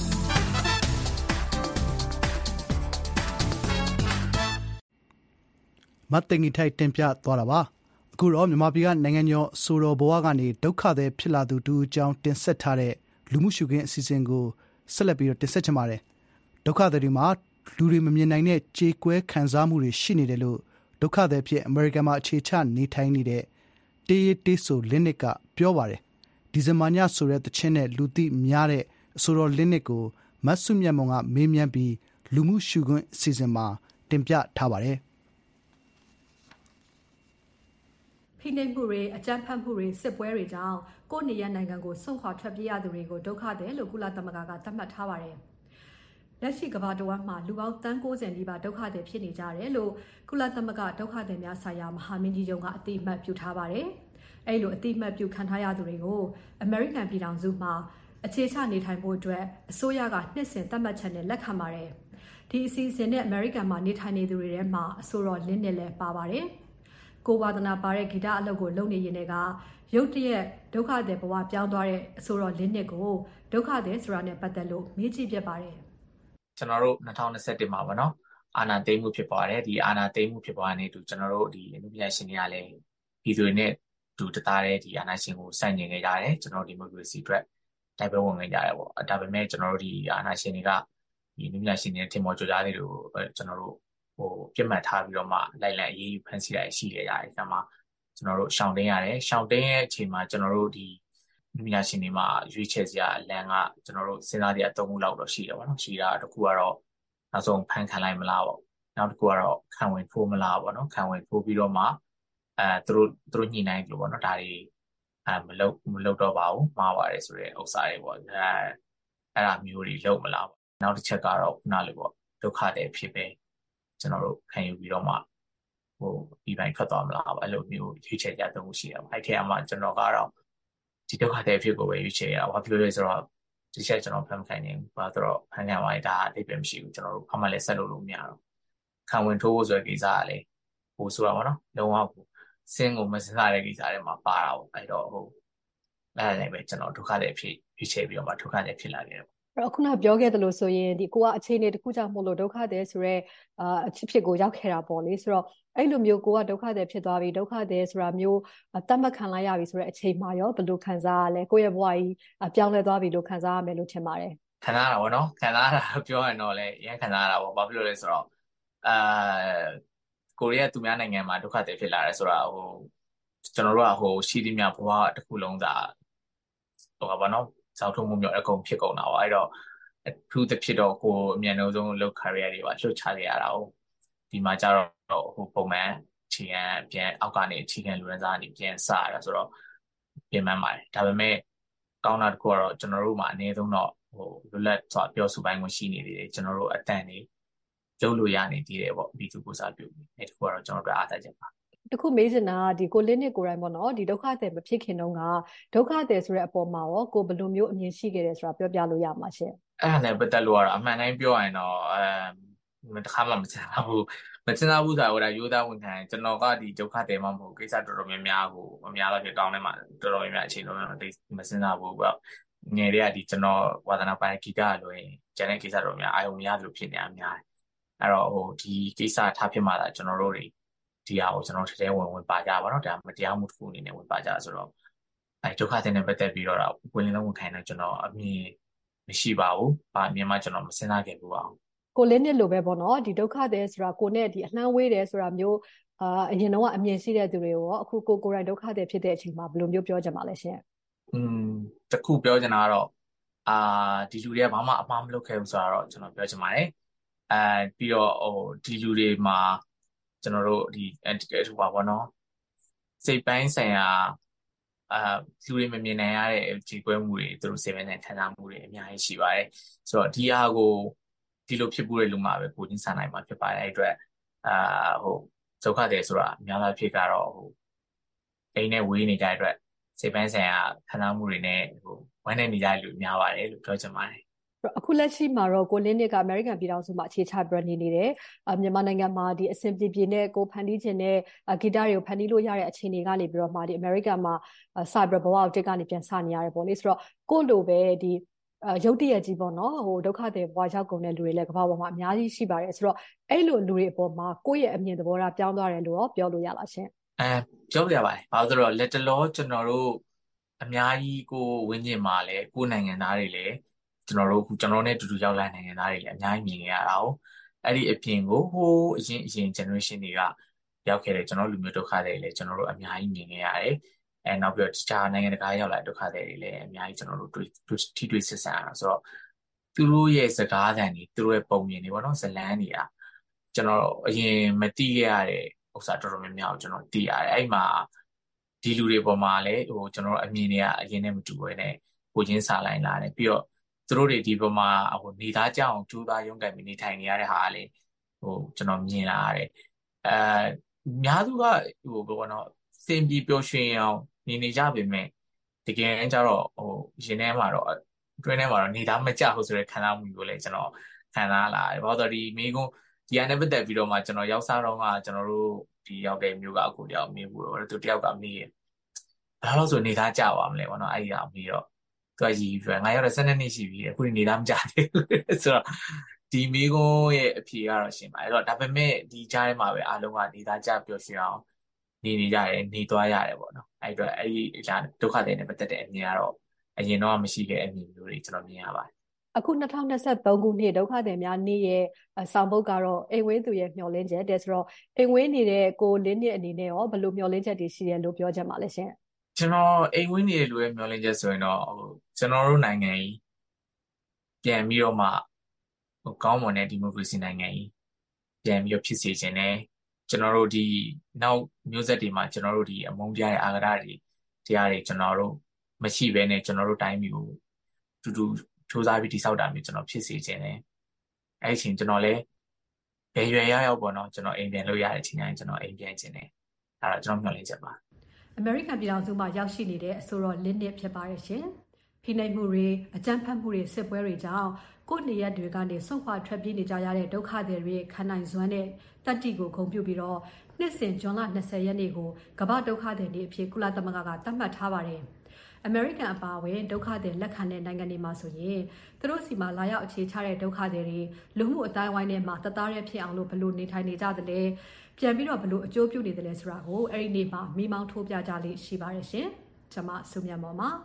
Speaker 2: မတ်တင်ကြီးထိုက်တင်ပြသွားတာပါအခုတော့မြန်မာပြည်ကနိုင်ငံကျော်ဆိုတော်ဘဝကနေဒုက္ခသည်ဖြစ်လာသူတူအကြောင်းတင်ဆက်ထားတဲ့လူမှုရှုခင်းအစီအစဉ်ကိုဆက်လက်ပြီးတော့တင်ဆက်ချင်ပါတယ်ဒုက္ခသည်တွေမှာလူတွေမမြင်နိုင်တဲ့ကြေကွဲခံစားမှုတွေရှိနေတယ်လို့ဒုက္ခသည်ဖြစ်အမေရိကန်မှာအခြေချနေထိုင်နေတဲ့တေးတေးဆိုလင်းနစ်ကပြောပါတယ်ဒီဇင်ဘာညဆိုတဲ့တခြင်းနဲ့လူသိများတဲ့အဆိုတော်လင်းနစ်ကိုမတ်စုမြတ်မုံကမေးမြန်းပြီးလူမှုရှုခင်းအစီအစဉ်မှာတင်ပြထားပါတယ်
Speaker 1: ဖိနှိပ်မှုတွေအကြမ်းဖက်မှုတွေစစ်ပွဲတွေကြောင့်ကိုယ့်နေရနိုင်ငံကိုစွန့်ခွာထွက်ပြေးရသူတွေကိုဒုက္ခသည်လို့ကုလသမဂ္ဂကသတ်မှတ်ထားပါတယ်။လက်ရှိကမ္ဘာတစ်ဝန်းမှာလူပေါင်း30နီးပါးဒုက္ခသည်ဖြစ်နေကြတယ်လို့ကုလသမဂ္ဂဒုက္ခသည်များဆိုင်ရာမဟာမင်းကြီးချုပ်ကအတိအမှတ်ပြုထားပါတယ်။အဲ့လိုအတိအမှတ်ပြုခံထားရသူတွေကိုအမေရိကန်ပြည်ထောင်စုမှာအခြေချနေထိုင်ဖို့အတွက်အစိုးရကနှစ်စဉ်သတ်မှတ်ချက်နဲ့လက်ခံပါတယ်။ဒီအစီအစဉ်နဲ့အမေရိကန်မှာနေထိုင်နေသူတွေထဲမှာအဆိုတော်လင်းနဲ့လည်းပါပါတယ်။ကိုဝါဒနာပါတဲ့ဂီတအလုပ်ကိုလုပ်နေရင်လည်းရုတ်တရက်ဒုက္ခသည်ဘဝပြောင်းသွားတဲ့အဆိုတော်လင်းနစ်ကိုဒုက္ခသည်ဆိုတာနဲ့ပတ်သက်လို့မေးကြည့်ပြပါတယ်
Speaker 22: ကျွန်တော်တို့2021မှာပေါ့နော်အာဏာသိမ်းမှုဖြစ်ပွားတယ်ဒီအာဏာသိမ်းမှုဖြစ်ပွားနေတူကျွန်တော်တို့ဒီအမှုပညာရှင်တွေကလည်းပြည်သူတွေနဲ့တူတသားတဲ့ဒီအာဏာရှင်ကိုစိုက်နေကြရတယ်ကျွန်တော်ဒီမိုကရေစီအတွက်တိုက်ပွဲဝင်နေကြရတယ်ပေါ့ဒါပေမဲ့ကျွန်တော်တို့ဒီအာဏာရှင်တွေကဒီအမှုပညာရှင်တွေထင်ပေါ်ကြကြလေးတွေကိုကျွန်တော်တို့ပြတ်မှတ်ထားပြီးတော့မှလိုက်လံအေးအေးဖန်ဆီးရရှိရရတယ်ဒါမှကျွန်တော်တို့ရှောင်တင်းရတယ်ရှောင်တင်းရဲ့အချိန်မှာကျွန်တော်တို့ဒီပညာရှင်တွေမှာရွေးချယ်စရာအလံကကျွန်တော်တို့စဉ်းစားကြရ3ခုလောက်တော့ရှိတယ်ပေါ့နော်ရှိတာတစ်ခုကတော့နောက်ဆုံးဖန်ခံလိုက်မလားပေါ့နောက်တစ်ခုကတော့ခံဝင်ထိုးမလားပေါ့နော်ခံဝင်ထိုးပြီးတော့မှသူတို့ညှိနှိုင်းလို့ပေါ့နော်ဒါတွေမလုပ်တော့ပါဘူးမှားပါတယ်ဆိုတဲ့ဥစ္စာတွေပေါ့အဲ့ဒါမျိုးတွေလုပ်မလားပေါ့နောက်တစ်ချက်ကတော့ခုနလိုပေါ့ဒုက္ခတွေဖြစ်ပဲကျွန်တော်တို့ခံယူပြီးတော့မှဒီပိုင်းထွက်သွားမလားပေါ့အဲ့လိုမျိုးရွေးချယ်ကြတုံးရှိတယ်အဲ့ထဲမှာကျွန်တော်ကတော့ဒီဒုက္ခတွေဖြစ်ကိုပဲရွေးချယ်ရတာဘာဖြစ်လို့လဲဆိုတော့ဒီချက်ကျွန်တော်ဖန်ခိုင်းနေဘာဆိုတော့ဖန်ခံပါရင်ဒါအတိတ်ပဲမရှိဘူးကျွန်တော်တို့ဖမှလည်းဆက်လို့မရတော့ခံဝင်ထိုးဖို့ဆိုတဲ့ကိစ္စကလည်းဟိုဆိုတော့ဗောနော်လုံးဝစင်းကိုမစစားတဲ့ကိစ္စတွေမှာပါတာပေါ့အဲ့တော့အဲ့ဒါလည်းပဲကျွန်တော်ဒုက္ခတွေဖြစ်ရွေးချယ်ပြီးတော့မှဒုက္ခတွေဖြစ်လာခဲ့တယ်
Speaker 1: ခုနပြောခဲ့တယ်လို့ဆိုရင်ဒီကိုကအခြေအနေတစ်ခုကြောင့်မို့လို့ဒုက္ခသည်ဆိုရဲအဖြစ်ကိုရောက်ခဲ့တာပေါ့လေဆိုတော့အဲ့လိုမျိုးကိုကဒုက္ခသည်ဖြစ်သွားပြီဒုက္ခသည်ဆိုတာမျိုးတတ်မှတ်ခံလိုက်ရပြီဆိုတဲ့အချိန်မှာရောဘယ်လိုခံစားရလဲကိုယ့်ရဲ့ဘဝကြီးပြောင်းလဲသွားပြီလို့ခံစားရမယ်လို့ထင်ပါတယ်
Speaker 22: ခံစားရတာပေါ့နော်ခံစားရတာပြောရင်တော့လည်းအရင်ခံစားရတာပေါ့ဘာဖြစ်လို့လဲဆိုတော့ကိုရီးယားသူများနိုင်ငံမှာဒုက္ခသည်ဖြစ်လာတယ်ဆိုတာကျွန်တော်တို့ကရှိသမျှဘဝတစ်ခုလုံးသာဘာနော်စောက်ထုံမှုမျိုးအကုန်ဖြစ်ကုန်တာပေါ့အဲ့တော့အထူးသဖြင့်တော့ကိုအမြန်ဆုံးလုပ် career တွေပါလှုပ်ချခဲ့ရတာဟုတ်ဒီမှာကျတော့ပုံမှန်ခြေခံပြန်အောက်ကနေခြေခံလူရင်းစားကနေပြန်စရတာဆိုတော့ပြင်ပန်းပါတယ်ဒါပေမဲ့ကောင်းတာတစ်ခုကတော့ကျွန်တော်တို့မှာအနည်းဆုံးတော့လွတ်လပ်စွာပြောဆိုပိုင်းဝင်ရှိနေတယ်ကျွန်တော်တို့အတန်နေလုပ်လို့ရနေသေးတယ်ပေါ့ပြီးသူကိုစားပြုအဲ့ဒီကတော့ကျွန်တော်တို့အားသာချက်ပါ
Speaker 1: တခုမေးချင်တာဒီကိုလင်းနှစ်ကိုယ်တိုင်ပေါ့နော်ဒီဒုက္ခသည်မဖြစ်ခင်တုန်းကဒုက္ခသည်ဆိုတဲ့အပေါ်မှာရောကိုဘယ်လိုမျိုးအမြင်ရှိခဲ့တယ်ဆိုတာပြောပြလို့ရမှာရှင်
Speaker 22: အဲ့ဒါနဲ့ပတ်သက်လို့ကတော့အမှန်တိုင်းပြောရရင်တော့တစ်ခါမှမစဉ်းစားဘူးဆိုတာဟိုရိုးသားဝန်ခံကျွန်တော်ကဒီဒုက္ခသည်မှမဟုတ်ကိစ္စတော်တော်များများကိုအများတော့ဖြစ်ကောင်းနေမှာတော်တော်များများအချိန်လုံးမစဉ်းစားဘူးပေါ့ငယ်တည်းကဒီကျွန်တော်ဝါသနာပိုင်းဂီတလို့ရင်ကျန်တဲ့ကိစ္စတော်များအာရုံမရလို့ဖြစ်နေအများအဲ့တော့ဒီကိစ္စထားဖြစ်မှသာကျွန်တော်တို့တွေဒီဟာကိုကျွန်တော်ထဲဝင်ပါကြပါတော့ဒါမတရားမှုတစ်ခုအနေနဲ့ဝင်ပါကြဆိုတော့အဲဒုက္ခသည်နဲ့ပတ်သက်ပြီးတော့ဝင်လုံးဝင်ခိုင်းတော့ကျွန်တော်အမြင်မရှိပါဘူးအမြင်မှကျွန်တော်မစဉ်းစားခဲ့ဘူးပါ
Speaker 1: ကိုလင်းနှစ်လိုပဲပေါ့နော်ဒီဒုက္ခသည်ဆိုတာကိုနဲ့ဒီအနှမ်းဝေးတယ်ဆိုတာမျိုးအရင်တော့အမြင်ရှိတဲ့သူတွေရောအခုကိုယ်တိုင်ဒုက္ခသည်ဖြစ်တဲ့အချိန်မှာဘယ်လိုမျိုးပြောကြမှာလဲရှင်
Speaker 22: တခုပြောချင်တာကတော့ဒီလူတွေကဘာမှအမှားမလုပ်ခဲ့ဘူးဆိုတော့ကျွန်တော်ပြောချင်ပါတယ်ပြီးတော့ဒီလူတွေမှာကျွန်တော်တို့ဒီဟိုပါဘောနော်စိတ်ပိုင်းဆိုင်ရာလူတွေမမြင်နိုင်ရတဲ့ဒီကွဲမှုတွေသူတို့စိတ်ပိုင်းဆိုင်ခံစားမှုတွေအများကြီးရှိပါတယ်ဆိုတော့ဒီဟာကိုဒီလိုဖြစ်ဖို့တဲ့လူမှာပဲကိုချင်းဆန်နိုင်မှာဖြစ်ပါတယ်အဲ့အတွက်ဒုက္ခတယ်ဆိုတာအများအားဖြင့်ကတော့အိမ်နဲ့ဝေးနေကြတဲ့အတွက်စိတ်ပိုင်းဆိုင်ရာခံစားမှုတွေနဲ့ဝမ်းနေနေကြတဲ့လူများပါတယ်လို့ပြောချင်ပါတယ်
Speaker 1: အခုလက်ရှိမှာတော့ကိုလင်းနှစ်ကအမေရိကန်ပြည်ထောင်စုမှာအခြေချပြီးနေတယ်မြန်မာနိုင်ငံမှာဒီအဆင်ပြေနဲ့ကိုဖန်တီးခြင်းနဲ့ဂီတတွေကိုဖန်တီးလို့ရတဲ့အခြေအနေကနေပြီးတော့မှဒီအမေရိကန်မှာစာပြီးဘဝအတစ်ကနေပြန်စနေရတယ်ပေါ့လေဆိုတော့ကိုလိုပဲဒီရုပ်တရက်ကြီးပေါ့နော်ဒုက္ခတွေဘဝရောက်ကုန်တဲ့လူတွေလည်းကမ္ဘာပေါ်မှာအများကြီးရှိပါတယ်ဆိုတော့အဲ့လိုလူတွေအပေါ်မှာကိုယ့်ရဲ့အမြင်သဘောထားပြောင်းသွားတယ်လို့ရောပြောလို့ရလားရှင်
Speaker 22: ပြောလို့ရပါတယ်ဘာလို့ဆိုတော့လက်တလောကျွန်တော်တို့အများကြီးကိုဝင်းကျင်မှာလဲကိုနိုင်ငံသားတွေလည်းကျွန်တော်နဲ့အတူတူရောက်လာနိုင်ငံသားတွေလည်းအများကြီးမြင်နေရတာ哦အဲ့ဒီအပြင်ကိုအရင် generation တွေကရောက်ခဲ့တဲ့ကျွန်တော်လူမျိုးဒုက္ခတွေလည်းကျွန်တော်တို့အများကြီးမြင်နေရတယ်နောက်ပြီးတော့တခြားနိုင်ငံတကာရောက်လာဒုက္ခတွေလည်းအများကြီးကျွန်တော်တို့ထိတွေ့ဆက်ဆံရတာဆိုတော့သူတို့ရဲ့စကားသံတွေသူတို့ရဲ့ပုံမြင်တွေပေါ့နော်ဇလန်းတွေကကျွန်တော်အရင်မသိခဲ့ရတဲ့ဥစ္စာတော်တော်များများကိုကျွန်တော်သိရတယ်အဲ့မှာဒီလူတွေပေါ်မှာလည်းကျွန်တော်အမြင်တွေကအရင်နဲ့မတူဘဲနဲ့ကိုချင်းစာလိုက်လာတယ်ပြီးတော့သူတို့တွေဒီပေါ်မှာနေသားကြအောင်ကြိုးစားရုန်းကန်ပြီးနေထိုင်နေရတဲ့ဟာလေကျွန်တော်မြင်လာရတယ်များစုကဘောနော်စင်ပြီးပျော်ရွှင်အောင်နေကြပေမဲ့တကယ်ကျတော့ရင်ထဲမှာတော့တွင်းထဲမှာတော့နေသားမကြဘူးဆိုတဲ့ခံစားမှုကိုလည်းကျွန်တော်ခံစားလာတယ်ဘာလို့ဒီမိကုန်းဒီအနေနဲ့ပတ်သက်ပြီးတော့မှကျွန်တော်ရောက်စားတော့ကကျွန်တော်တို့ဒီရောက်တဲ့မျိုးကအကိုတယောက်မေးဘူးတော့သူတယောက်ကမေးရဘာလို့ဆိုနေသားကြပါမလဲဘောနော်အဲ့ဒီကမေးတော့သူကရည်ရွယ်ငါရောက်တဲ့12နှစ်ရှိပြီအခုနေသားမကြသေးဘူးဆိုတော့ဒီမိကုန်းရဲ့အဖြေကတော့ရှင်းပါအဲ့တော့ဒါပေမဲ့ဒီကြားထဲမှာပဲအားလုံးကနေသားကြပျော်ရွှင်အောင်နေကြရတယ်နေသွားရတယ်ပေါ့နော်အဲ့တော့အဲ့ဒီဒုက္ခတွေနဲ့ပတ်သက်တဲ့အမြင်ကတော့အရင်တော့မရှိခဲ့အမြင်မျိုးတွေကျွန်တော်မြင်ရပါတယ်
Speaker 1: အခု2023ခုနှစ်ဒုက္ခတွေများနေ့ရဲ့ဆောင်ပုဒ်ကတော့အိမ်ဝင်းသူရဲ့မျှော်လင့်ချက်တဲ့ဆိုတော့အိမ်ဝင်းနေတဲ့ကိုလင်းနှစ်အနေနဲ့ရောဘယ်လိုမျှော်လင့်ချက်တွေရှိတယ်လို့ပြောချင်ပါလဲရှင်
Speaker 22: ကျွန်တော်အိမ်ဝင်းနေတဲ့လူရဲ့မျှော်လင့်ချက်ဆိုရင်တော့ကျွန်တော်တို့နိုင်ငံကြီးပြန်ပြီးတော့မှကောင်းမွန်တဲ့ဒီမိုကရေစီနိုင်ငံကြီးပြန်ပြီးတော့ဖြစ်စေခြင်းနဲ့ကျွန်တော်တို့ဒီနောက်မျိုးဆက်တွေမှာကျွန်တော်တို့ဒီအမုန်းတရားရဲ့အာဃာတတွေတရားတွေကျွန်တော်တို့မရှိဘဲနဲ့ကျွန်တော်တို့တိုင်းပြည်ကိုတူတူစူးစမ်းပြီးတိဆောက်တာမျိုးကျွန်တော်ဖြစ်စေခြင်းနဲ့အဲ့ဒီချိန်ကျွန်တော်လည်းဘယ်ရွယ်ရောက်ပေါ့နော်ကျွန်တော်အိမ်ပြန်လို့ရတဲ့အချိန်တိုင်းကျွန်တော်အိမ်ပြန်ခြင်းနဲ့အဲ့တော့ကျွန်တော်မျှော်လင့်ချက်ပါ
Speaker 1: အမေရိကန်ပြည်ထောင်စုမှာရောက်ရှိနေတဲ့အဆိုတော်လင်းနှစ်ဖြစ်ပါတယ်ရှင်ဖိနှိပ်မှုတွေအကြမ်းဖက်မှုတွေစစ်ပွဲတွေကြောင့်ကိုယ့်နေရက်တွေကနေဆွန့်ခွာထွက်ပြေးနေကြရတဲ့ဒုက္ခသည်တွေခံနိုင်စွမ်းတဲ့တတ္တိကိုဂုဏ်ပြုပြီးတော့နှစ်စဉ်ဇွန်လ20ရက်နေ့ကိုကမ္ဘာဒုက္ခသည်နေ့အဖြစ်ကုလသမဂ္ဂကသတ်မှတ်ထားပါတယ်။ အမေရိကန်အပါအဝင်ဒုက္ခသည်လက်ခံတဲ့နိုင်ငံတွေမှာဆိုရင်သူတို့စီမှာလာရောက်အခြေချတဲ့ဒုက္ခသည်တွေလူမှုအတိုင်းအဝိုင်းထဲမှာတသားရဲဖြစ်အောင်လို့ဘလို့နေထိုင်နေကြသလဲပြန်ပြီးတော့ဘလို့အကျိုးပြုနေတယ်လဲဆိုတာကိုအဲ့ဒီနေ့မှာမိမောင်းထိုးပြကြလေးရှိပါတယ်ရှင်။ကျွန်မစုမြတ်မော်ပါ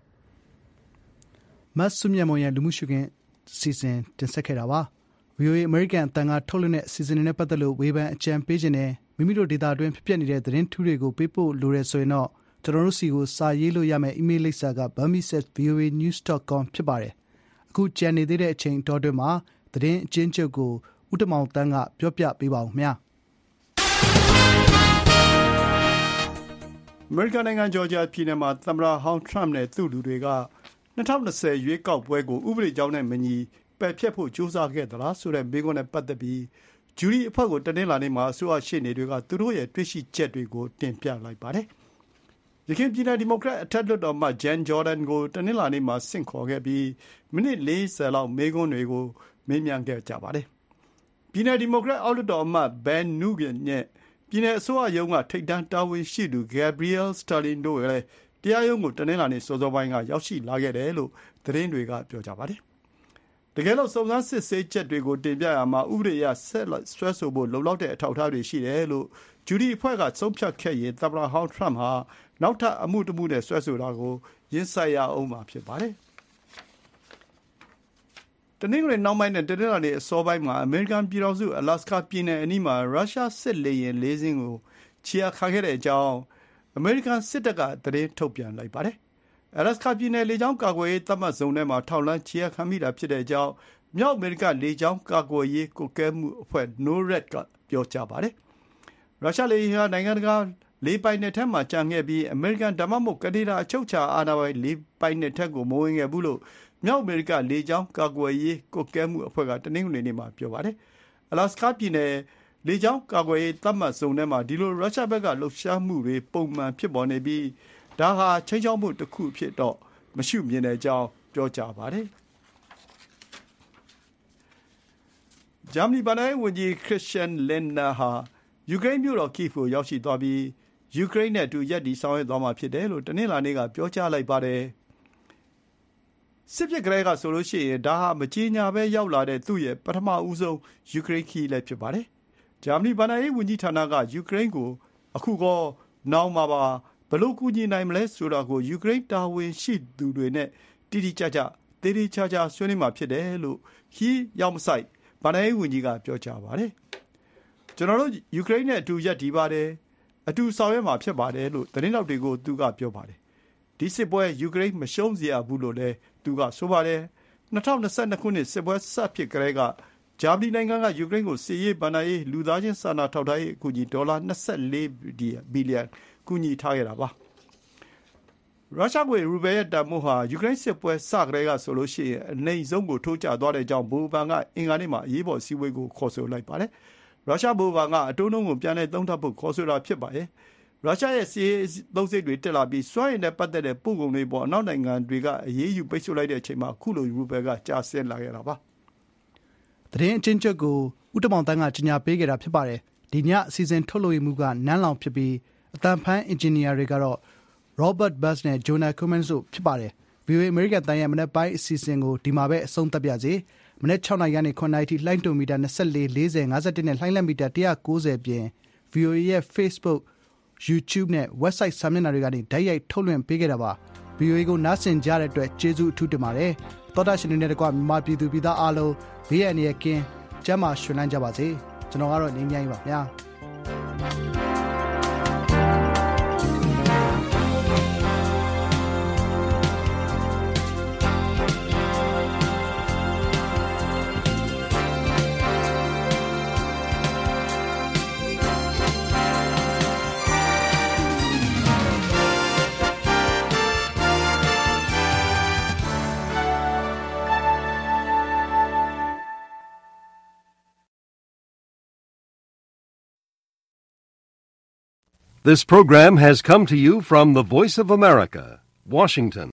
Speaker 2: မတ်စုမြတ်မော်ရဲ့လူမှုရှုခင်းစီစဉ်တင်ဆက်ခဲ့တာပါ။ VOA American အတန်ကထုတ်လွှင့်တဲ့စီစဉ်နဲ့ပတ်သက်လို့ဝေဖန်အကြံပေးခြင်းနဲ့မိမိတို့ဒေတာအတွင်းဖြစ်ပျက်နေတဲ့သတင်းထူးတွေကိုပေးပို့လိုရဲဆိုရင်တော့ကျွန်တော်တို့စီကိုစာရေးလို့ရမယ့် email လိပ်စာက burmese@voanews.com ဖြစ်ပါတယ်။အခုကြံနေသေးတဲ့အချိန်တော်တွင်မှာသတင်းအချင်းချုပ်ကိုဦးတမောင်တန်းကပြောပြပေးပါဦးခင်ဗျာ။
Speaker 3: အမေရိကန်နိုင်ငံဂျော်ဂျီယာပြည်နယ်မှာသမ္မတဟောင်းထရမ့်နဲ့သူ့လူတွေက2020ရွေးကောက်ပွဲကိုဥပဒေကြောင်းနဲ့မညီပယ်ဖျက်ဖို့ကြိုးစားခဲ့သလားဆိုတဲ့မေးခွန်းနဲ့ပတ်သက်ပြီးဂျူရီအဖွဲ့ကိုတနင်္လာနေ့မှာအစိုးရရှေ့နေတွေကသူတို့ရဲ့တွေ့ရှိချက်တွေကိုတင်ပြလိုက်ပါတယ်။ယခင်ပြည်နယ်ဒီမိုကရက်အထက်လွှတ်တော်မှ Jen Jordan ကိုတနင်္လာနေ့မှာဆင့်ခေါ်ခဲ့ပြီးမိနစ်40လောက်မေးခွန်းတွေကိုမေးမြန်းခဲ့ကြပါတယ်။ပြည်နယ်ဒီမိုကရက်အောက်လွှတ်တော်အမတ် Ben Nugent နဲ့ပြည်နယ်အစိုးရရုံးကထိပ်တန်းတာဝန်ရှိသူ Gabrielle Sterling တို့လည်းတရားရုံးကိုတနင်္လာနေ့စောစောပိုင်းကရောက်ရှိလာခဲ့တယ်လို့သတင်းတွေကပြောကြပါတယ်။တကယ်လို့စုံစမ်းစစ်ဆေးချက်တွေကိုတင်ပြရမှာဥပဒေအရဆက်လက်ဆွဲဆိုဖို့လုံလောက်တဲ့အထောက်အထားတွေရှိတယ်လို့ဂျူရီအဖွဲ့ကဆုံးဖြတ်ခဲ့ရင်သမ္မတဟောင်းထရမ့်ဟာနောက်ထပ်အမှုတစ်မှုနဲ့ဆွဲဆိုတာကိုရင်ဆိုင်ရအောင်မှာဖြစ်ပါတယ်။တနင်္ဂနွေနောက်ပိုင်းနဲ့တနင်္လာနေ့အစောပိုင်းမှာအမေရိကန်ပြည်ထောင်စုအလာစကာပြည်နယ်အနီးမှာရုရှားစစ်လေယာဉ်၄စင်းကိုချီရခါခဲ့တဲ့အကြောင်းအမေရိကန်စစ်တပ်ကသတင်းထုတ်ပြန်လိုက်ပါတယ်။အလာစကာပြည်နယ်လေကြောင်းကာကွယ်ရေးသတ်မှတ်ဇုံထဲမှာထောက်လှမ်းချီရခံမိတာဖြစ်တဲ့အကြောင်းမြောက်အမေရိကလေကြောင်းကာကွယ်ရေးကွပ်ကဲမှုအဖွဲ့ NORAD ကပြောကြားပါတယ်။ရုရှားလေယာဉ်ဟာနိုင်ငံတကာလေပိုင်နက်ထဲမှာကျန်ခဲ့ပြီးအမေရိကန်ဒါမှမဟုတ်ကနေဒါအချုပ်အခြာအာဏာပိုင်လေပိုင်နက်ထဲကိုမဝင်ခဲ့ဘူးလို့မြောက်အမေရိကလေကြောင်းကာကွယ်ရေးကွပ်ကဲမှုအဖွဲ့ကတနင်္ဂနွေနေ့မှာပြောပါတယ်။အလာစကာပြည်နယ်လေကြောင်းကာကွယ်ရေးသတ်မှတ်ဇုံထဲမှာဒီလိုရုရှားဘက်ကလှုပ်ရှားမှုတွေပုံမှန်ဖြစ်ပေါ်နေပြီးဒါဟာချိန်ချောက်မှုတစ်ခုဖြစ်တော့မရှုမြင်တဲ့အကြောင်းပြောကြားပါတယ်။ဂျာမနီဗဟိုဘဏ်ဝန်ကြီးခရစ်ရှန်လင်နာဟာယူကရိန်းမြို့တော်ကိဗ်ကိုရောက်ရှိသွားပြီးယူကရိန်းနဲ့အတူရပ်တည်ဆောင်ရွက်သွားမှာဖြစ်တယ်လို့တနင်္လာနေ့ကပြောကြားလိုက်ပါတယ်။စစ်ဖြစ်ကလေးကဆိုလို့ရှိရင်ဒါဟာမကြေညာပဲရောက်လာတဲ့သူ့ရဲ့ပထမဦးဆုံးယူကရိန်းခီးလည်းဖြစ်ပါတယ်။ဂျာမနီဗဟိုဝန်ကြီးဌာနကယူကရိန်းကိုအခုကောနောင်မှာပါဘယ်လိုကူညီနိုင်မလဲဆိုတာကိုယူကရိန်းတာဝန်ရှိသူတွေနဲ့တိတိကျကျသေသေးချာချာဆွေးနွေးမှာဖြစ်တယ်လို့ခီးရောက်မဆိုင်ဗဟိုဝန်ကြီးကပြောကြားပါတယ်။ကျွန်တော်တို့ယူကရိန်းနဲ့အတူရပ်တည်ပါတယ်အတူဆောင်ရွက်မှာဖြစ်ပါတယ်လို့သတင်းတောက်တွေကိုသူကပြောပါတယ်။ဒီစစ်ပွဲယူကရိန်းမရှုံးစေရဘူးလို့လည်းသူကဆိုပါတယ်။2022ခုနှစ်စစ်ပွဲစဖြစ်ကလေးကဂျာမနီနိုင်ငံကယူကရိန်းကိုစစ်ရေးဗဏ္ဍာရေးလူသားချင်းစာနာထောက်ထားရေးအကူအညီဒေါ်လာ24ဘီလီယံကူညီထားခဲ့တာပါ။ရုရှားငွေရူဘယ်ရဲ့တန်ဖိုးဟာယူကရိန်းစစ်ပွဲစကတည်းကဆိုလို့ရှိရင်အနိမ့်ဆုံးကိုထိုးကျသွားတဲ့အကြောင်းဗဟိုဘဏ်ကအင်္ဂါနေ့မှာအရေးပေါ်စည်းဝေးကိုခေါ်ဆိုလိုက်ပါတယ်။ရုရှားဗဟိုဘဏ်ကအတိုးနှုန်းကိုပြန်လည်သုံးသပ်ဖို့ခေါ်ဆိုတာဖြစ်ပါတယ်။ရုရှားရဲ့စီးရေးသုံးစိတ်တွေတက်လာပြီးစွမ်းအင်နဲ့ပတ်သက်တဲ့ပို့ကုန်တွေပေါ်အနောက်နိုင်ငံတွေကအရေးယူပိတ်ဆို့လိုက်တဲ့အချိန်မှာအခုလိုရူဘယ်ကကျဆင်းလာခဲ့တာပါ
Speaker 2: ။သတင်းအချင်းချုပ်ကိုဦးတမောင်တန်းကကြီးညာပေးခဲ့တာဖြစ်ပါတယ်။ဒီညအစီအစဉ်ထုတ်လွှင့်မှုကနန်းလောင်ဖြစ်ပြီးအတန်ဖန်အင်ဂျင်နီယာတွေကတော့ Robert Bass နဲ့ Jonah Cummins တို့ဖြစ်ပါတယ်။ VOA American တန်ရဲ့မနေ့ပိုင်းအစီအစဉ်ကိုဒီမှာပဲအဆုံးသတ်ပြစေ။မနေ့6နာရီကနေ9နာရီထိလှိုင်းတုံမီတာ24 40 51နဲ့လှိုင်းလက်မီတာ190ပြင် VOA ရဲ့ Facebook, YouTube နဲ့ website စာမျက်နှာတွေကနေဓာတ်ရိုက်ထုတ်လွှင့်ပေးခဲ့တာပါ။ VOA ကိုနားဆင်ကြတဲ့အတွက်ကျေးဇူးအထူးတင်ပါတယ်။သောတာရှင်တွေနဲ့တကွမြန်မာပြည်သူပြည်သားအားလုံးဘေးအန္တရာယ်ကင်းကျန်းမာရွှင်လန်းကြပါစေ။ကျွန်တော်ကတော့ငြိမ်းချမ်းပါဗျာ။
Speaker 7: This program has come to you from the Voice of America, Washington.